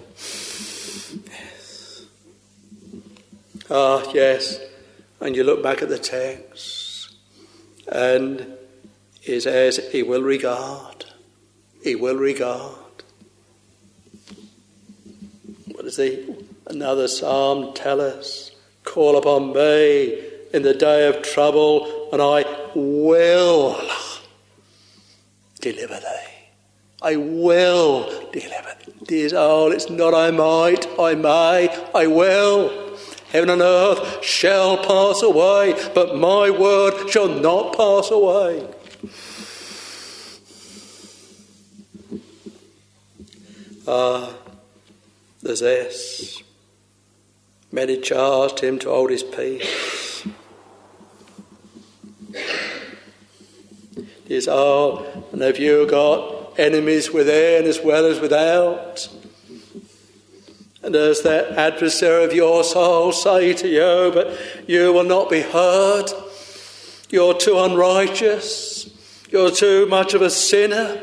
Yes. Ah, yes. And you look back at the text, and it says, he will regard. He will regard. What does the another psalm tell us? Call upon me in the day of trouble, and I will deliver thee. I will deliver thee. Dear soul, it's not I might, I may, I will. Heaven and earth shall pass away, but my word shall not pass away. Ah, there's this. Many charged him to hold his peace. Dear soul, and have you got enemies within as well as without? And does that adversary of your soul say to you, but you will not be heard? You're too unrighteous. You're too much of a sinner.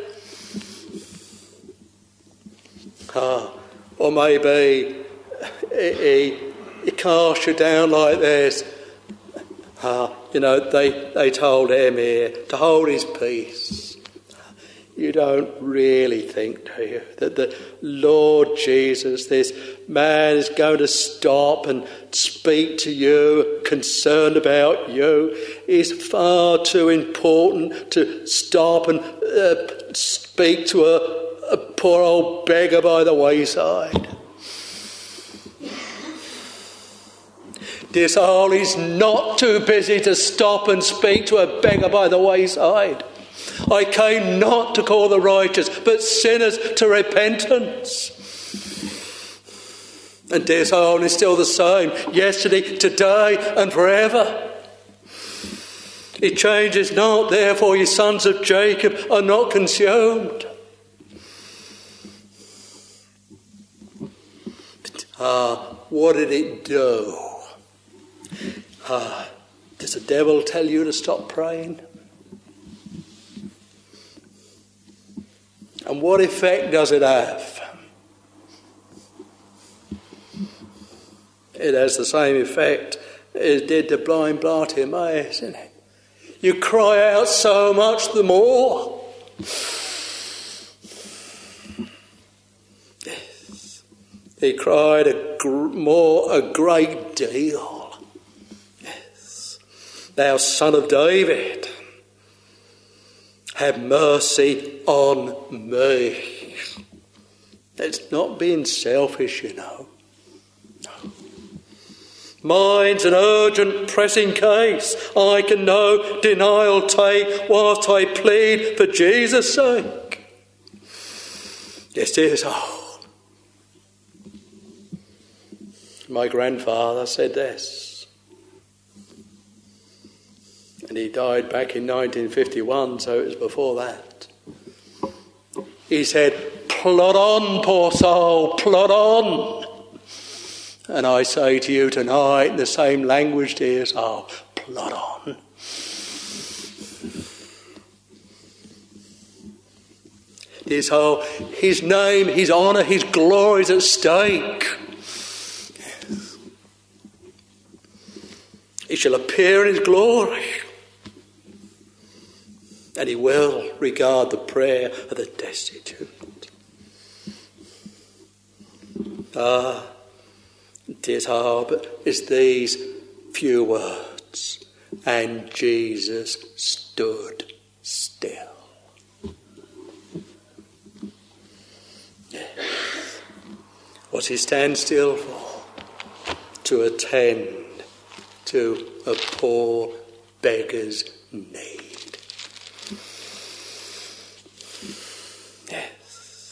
Ah, or maybe he, he cast you down like this. Ah, you know, they, they told him here to hold his peace. You don't really think, do you, that the Lord Jesus, this man, is going to stop and speak to you, concerned about you? He's far too important to stop and uh, speak to a, a poor old beggar by the wayside. Dear soul, he's not too busy to stop and speak to a beggar by the wayside. I came not to call the righteous, but sinners to repentance. And dear soul, is still the same, yesterday, today, and forever. He changes not, therefore you sons of Jacob are not consumed. Ah, what did it do? Ah, does the devil tell you to stop praying? And what effect does it have? It has the same effect as did the blind Bartimaeus, isn't it? You cry out so much the more. Yes. He cried a gr- more, a great deal. Yes. Thou son of David, have mercy on me. It's not being selfish, you know. No. Mine's an urgent, pressing case. I can no denial take whilst I plead for Jesus' sake. Yes, dear soul. My grandfather said this, and he died back in nineteen fifty-one, so it was before that. He said, "Plod on, poor soul, plod on." And I say to you tonight in the same language, dear soul, plod on. Dear soul, his name, his honour, his glory is at stake. He shall appear in his glory, and he will regard the prayer of the destitute. Ah, dear soul, but it's these few words, and Jesus stood still. What's he stand still for? To attend to a poor beggar's need. Yes.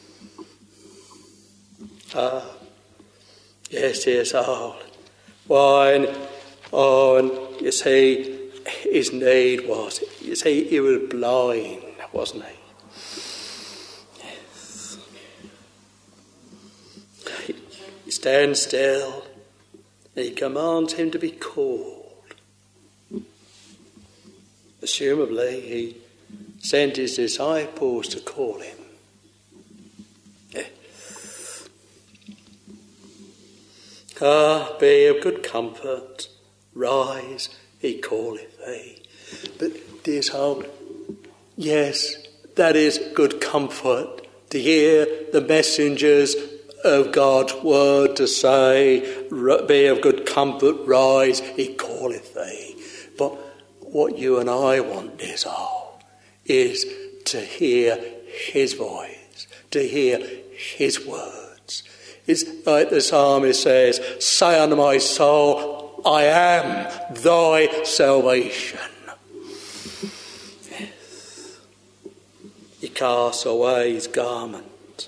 Ah, yes, yes, oh. Why, and, oh, and you see, his need was, you see, he was blind, wasn't he? Yes. He, he stands still. He commands him to be called. Assumably, he sent his disciples to call him. Yes. Ah, be of good comfort, rise, he calleth thee. But, dear soul, yes, that is good comfort to hear the messengers of God's word to say, be of good comfort, rise, he calleth thee. But what you and I want, dear soul, is to hear his voice, to hear his words. It's like the psalmist says, say unto my soul, I am thy salvation. Yes. He casts away his garment.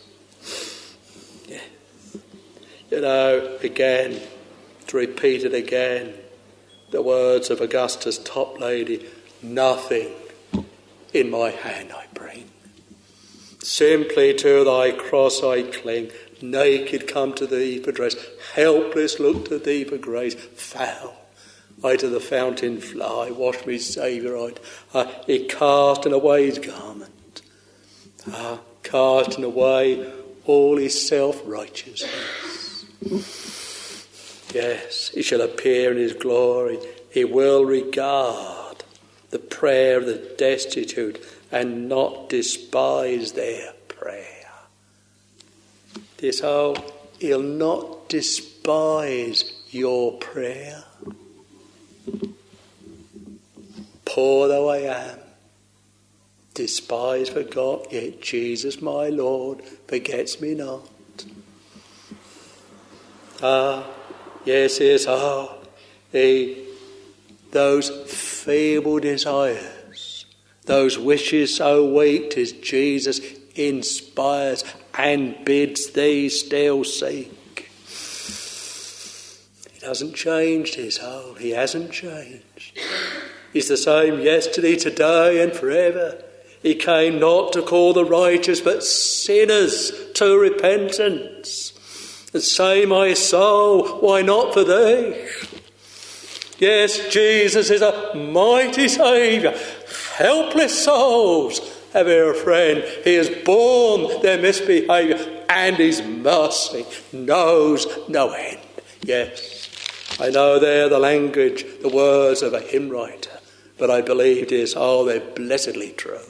You know, again, to repeat it again, the words of Augustus Toplady, nothing in my hand I bring. Simply to thy cross I cling, naked come to thee for dress, helpless look to thee for grace, foul I to the fountain fly, wash me, Saviour, I, uh, he casting away his garment, uh, casting away all his self-righteousness. Yes, he shall appear in his glory. He will regard the prayer of the destitute and not despise their prayer. Dear soul, he'll not despise your prayer. Poor though I am, despised, forgot, yet Jesus my Lord forgets me not. Ah, yes, yes, ah, he, those feeble desires, those wishes so weak, 'tis Jesus inspires and bids thee still seek. He doesn't change, his soul, he hasn't changed. He's the same yesterday, today and forever. He came not to call the righteous, but sinners to repentance. And say, my soul, why not for thee? Yes, Jesus is a mighty Saviour. Helpless souls have here a friend. He has borne their misbehaviour, and his mercy knows no end. Yes, I know they're the language, the words of a hymn writer, but I believe, dear soul, they're blessedly true.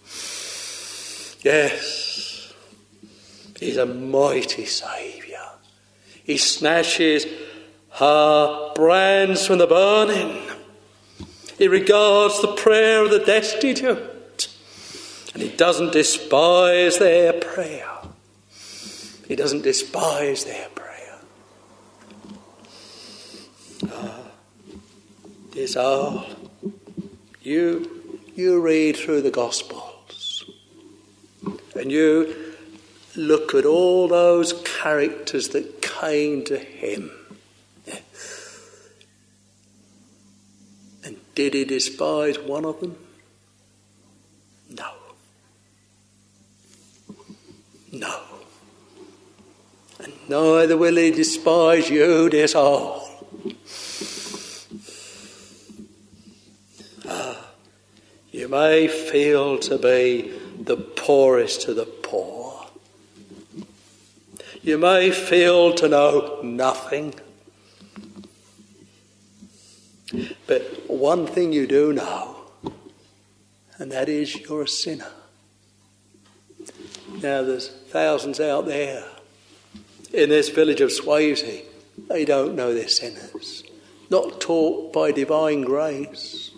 Yes, he's a mighty Saviour. He snatches uh, brands from the burning. He regards the prayer of the destitute. And he doesn't despise their prayer. He doesn't despise their prayer. Ah, dear soul, you, you read through the Gospels and you look at all those characters that came to him Did he despise one of them? No. No. And neither will he despise you, dear soul. Ah, you may feel to be the poorest of the poor. You may feel to know nothing. But one thing you do know, and that is you're a sinner. Now there's thousands out there in this village of Swavesey. They don't know they're sinners, not taught by divine grace.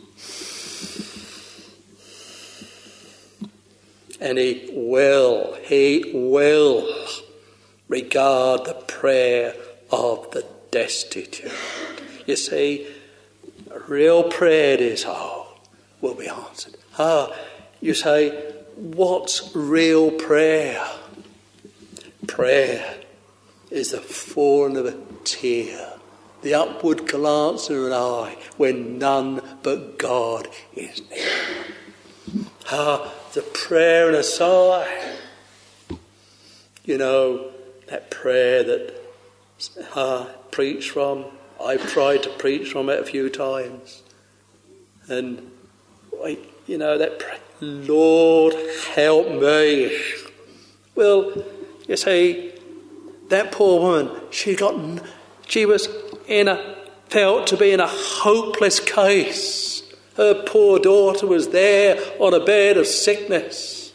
And he will, he will regard the prayer of the destitute. You see, a real prayer, dear soul, will be answered. Ah, you say, what's real prayer? Prayer is the falling of a tear, the upward glance of an eye when none but God is near. Ah, the prayer and a sigh. You know, that prayer that ah, preached from, I've tried to preach from it a few times. And, you know, that prayer, Lord, help me. Well, you see, that poor woman, she got, she was in a, felt to be in a hopeless case. Her poor daughter was there on a bed of sickness.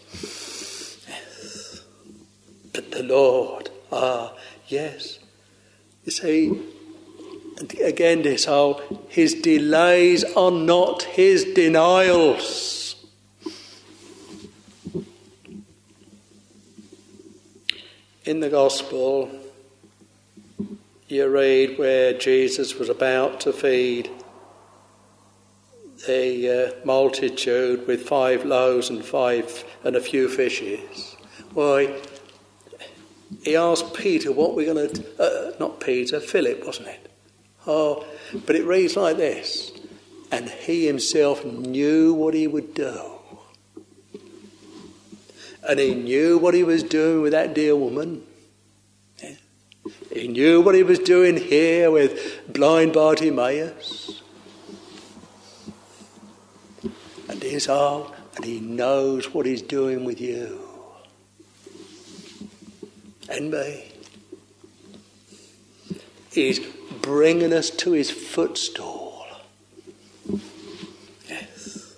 But the Lord, ah, yes. You see, again, dear soul, his delays are not his denials. In the Gospel, you read where Jesus was about to feed the uh, multitude with five loaves and five and a few fishes. Why, he asked Peter what we're going to... Uh, not Peter, Philip, wasn't it? Oh, but it reads like this. And he himself knew what he would do. And he knew what he was doing with that dear woman. Yeah. He knew what he was doing here with blind Bartimaeus. And he's all, and he knows what he's doing with you. And me. He's bringing us to his footstool. Yes.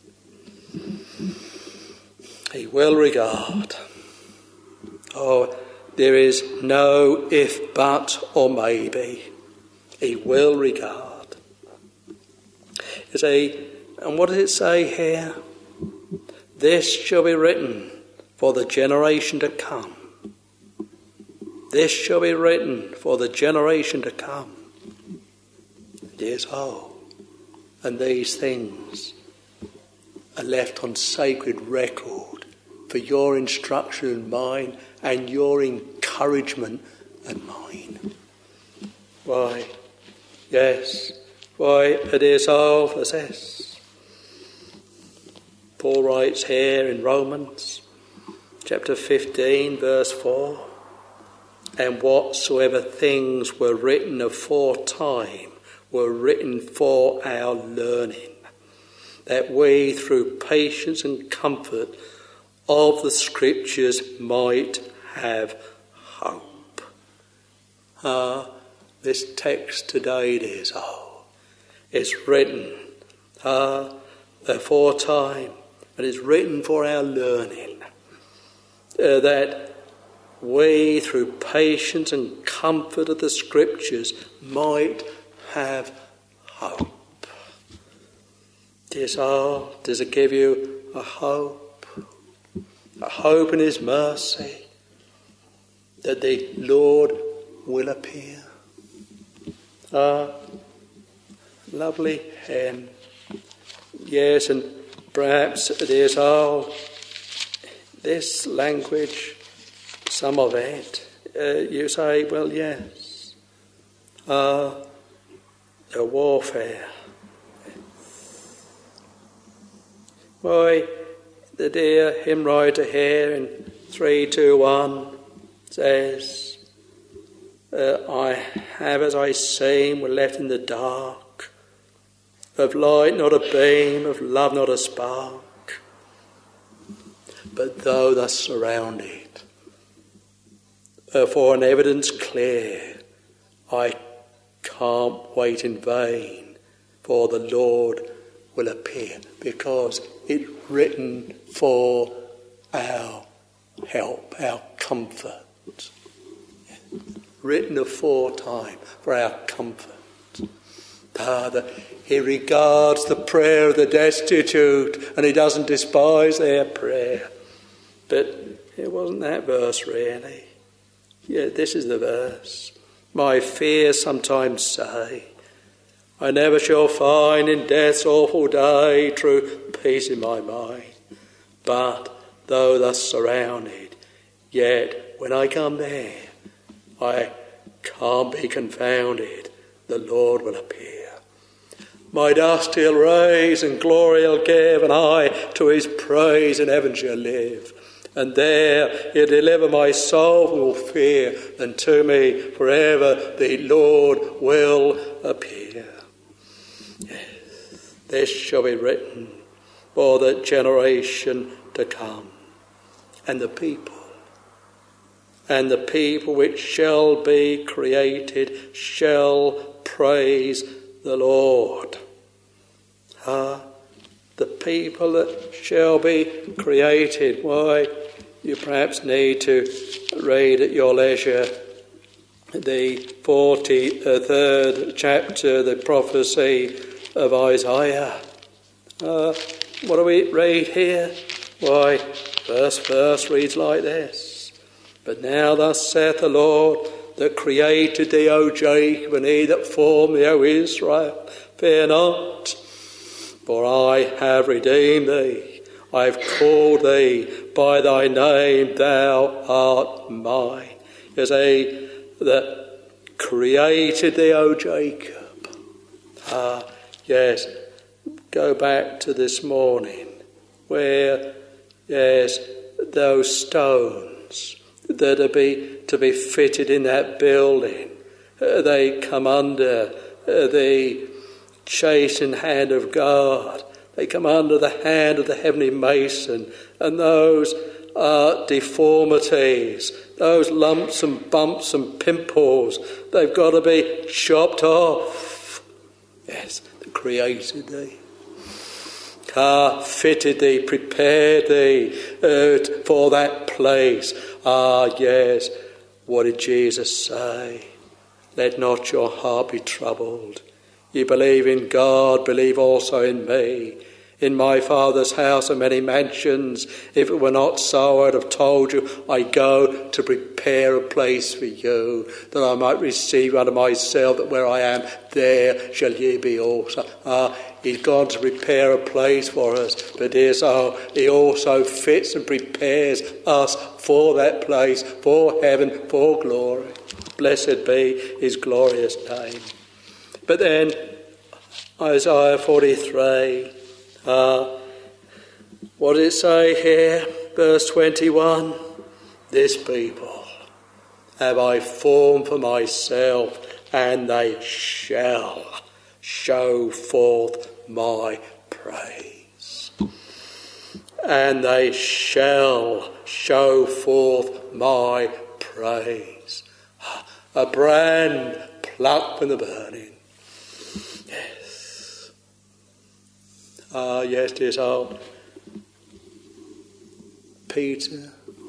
He will regard. Oh, there is no if, but, or maybe. He will regard. You see, and what does it say here? This shall be written for the generation to come. This shall be written for the generation to come. Yes, oh, and these things are left on sacred record for your instruction and mine, and your encouragement and mine. Why, yes, why, it is all as this. Paul writes here in Romans chapter fifteen, verse four, and whatsoever things were written aforetime were written for our learning, that we through patience and comfort of the Scriptures might have hope. Ah, this text today, dear soul, is written ah, aforetime, and is written for our learning, uh, that we through patience and comfort of the Scriptures might have hope. Dear soul, does it give you a hope? A hope in his mercy that the Lord will appear. Ah, lovely hymn. Yes, and perhaps it is all this language, some of it. Uh, you say, well, yes. Ah, the warfare. Why, the dear hymn writer here in three two one says, uh, I have as I seem were left in the dark, of light not a beam, of love not a spark. But though thus surrounded, uh, for an evidence clear, I can't wait in vain, for the Lord will appear, because it's written for our help, our comfort. Written aforetime for our comfort. Father, he regards the prayer of the destitute and he doesn't despise their prayer. But it wasn't that verse really. Yeah, this is the verse. My fears sometimes say, I never shall find in death's awful day true peace in my mind. But though thus surrounded, yet when I come there, I can't be confounded. The Lord will appear. My dust he'll raise and glory he'll give, and I to his praise in heaven shall live. And there he'll deliver my soul from all fear, and to me forever the Lord will appear. Yes, this shall be written for the generation to come, and the people, and the people which shall be created shall praise the Lord. Ah, the people that shall be created. Why, you perhaps need to read at your leisure the forty-third chapter, the prophecy of Isaiah. Uh, what do we read here? Why, first verse reads like this. But now thus saith the Lord, that created thee, O Jacob, and he that formed thee, O Israel, fear not, for I have redeemed thee. I have called thee by thy name, thou art mine. Yes, he that created thee, O Jacob. Ah, yes, go back to this morning, where, yes, those stones that are be, to be fitted in that building, uh, they come under uh, the chastened hand of God. They come under the hand of the heavenly mason, and those uh, deformities, those lumps and bumps and pimples, they've got to be chopped off. Yes, the Creator thee. Ah, fitted thee, prepared thee uh, for that place. Ah, yes, what did Jesus say? Let not your heart be troubled. You believe in God, believe also in me. In my Father's house are many mansions. If it were not so, I would have told you, I go to prepare a place for you, that I might receive you unto myself, that where I am, there shall ye be also. Ah, he's gone to prepare a place for us, but dear soul, he also fits and prepares us for that place, for heaven, for glory. Blessed be his glorious name. But then, Isaiah forty-three, uh, what did it say here? Verse twenty-one, this people have I formed for myself, and they shall show forth my praise. And they shall show forth my praise. A brand plucked from the burning. Yes. Ah, yes, dear soul. Peter.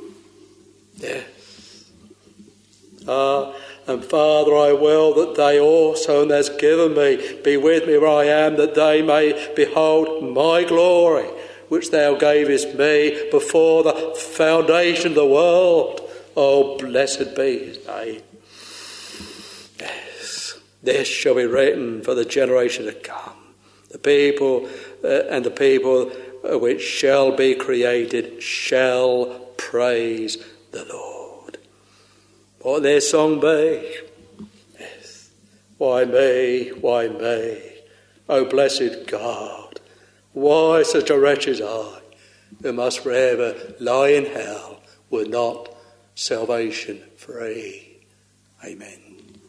Yes. Ah, and Father, I will that they also, and has given me, be with me where I am, that they may behold my glory, which thou gavest me before the foundation of the world. Oh, blessed be his name. Yes, this shall be written for the generation to come. The people uh, and the people uh, which shall be created shall praise the Lord. What will their song be? Yes. Why me? Why me? O blessed God, Why such a wretch as I, who must forever lie in hell, were not salvation free? Amen.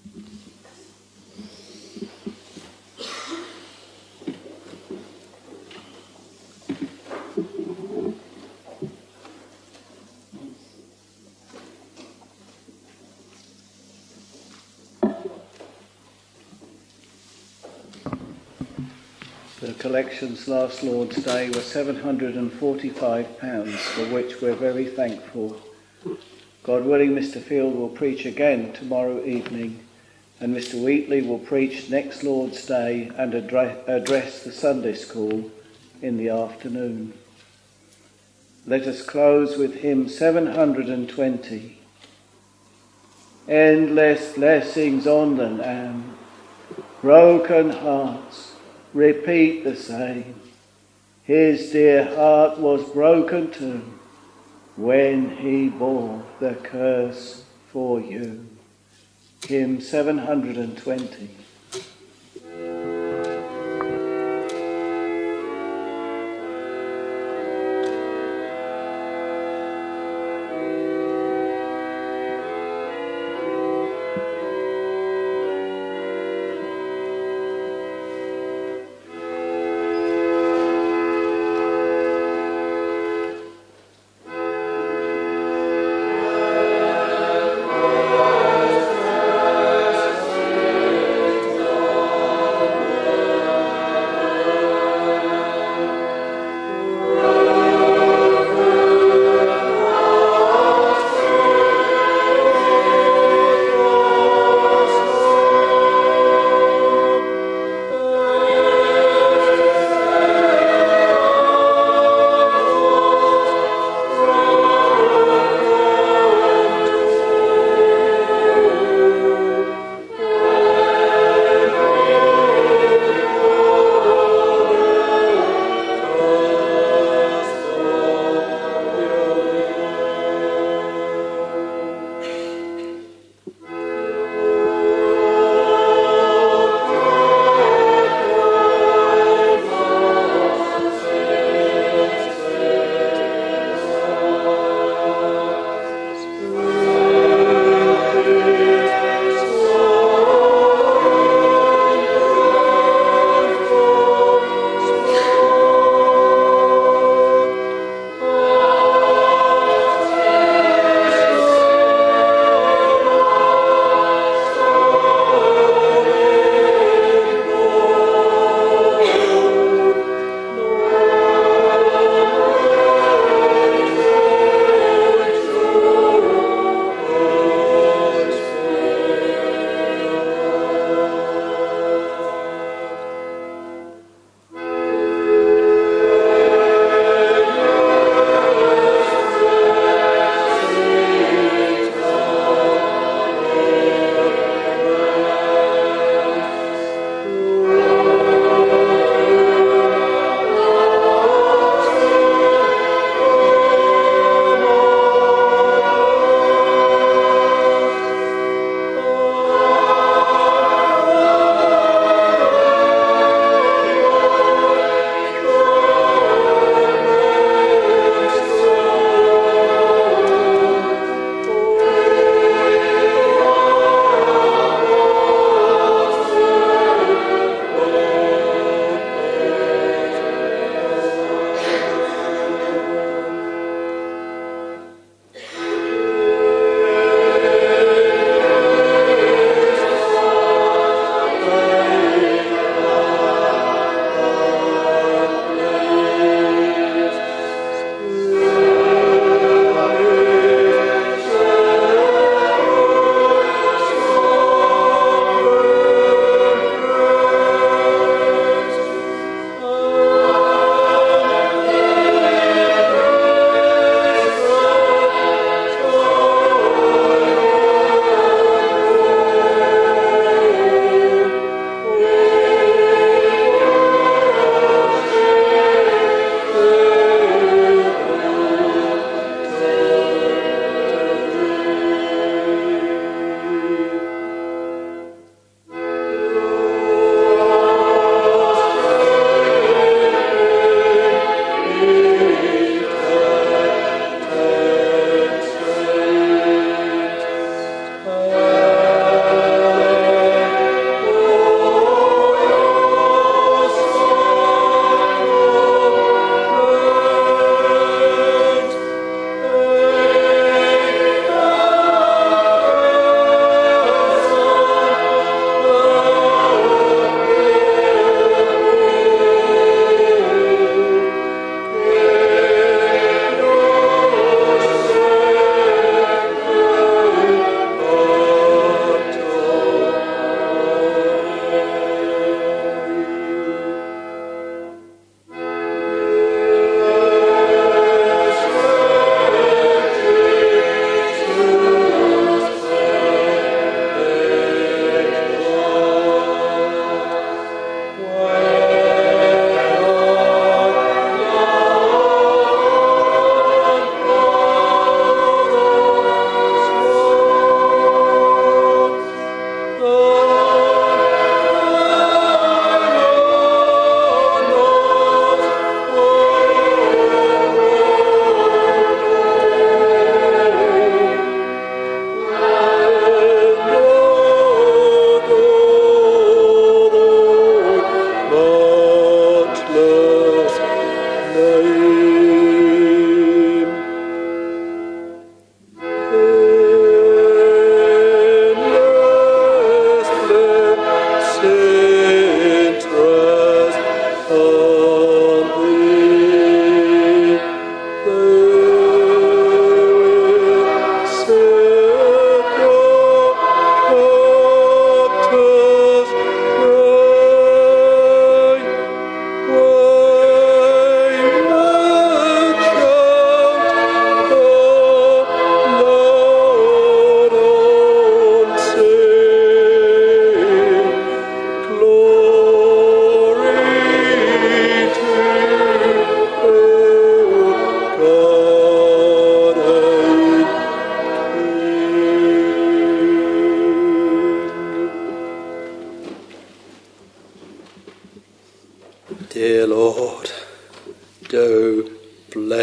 The collections last Lord's Day were seven hundred forty-five pounds, for which we're very thankful. God willing, Mister Field will preach again tomorrow evening, and Mister Wheatley will preach next Lord's Day and address, address the Sunday school in the afternoon. Let us close with hymn seven hundred twenty. Endless blessings on the Lamb, broken hearts repeat the same. His dear heart was broken too when he bore the curse for you. Hymn seven hundred twenty.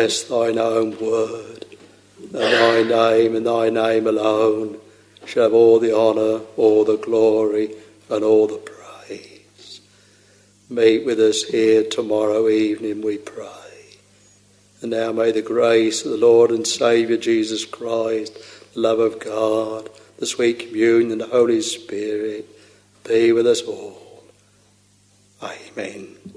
bless thine own word, and thy name and thy name alone shall have all the honour, all the glory and all the praise. Meet with us here tomorrow evening, we pray. And now may the grace of the Lord and Saviour Jesus Christ, the love of God, the sweet communion and the Holy Spirit be with us all. Amen.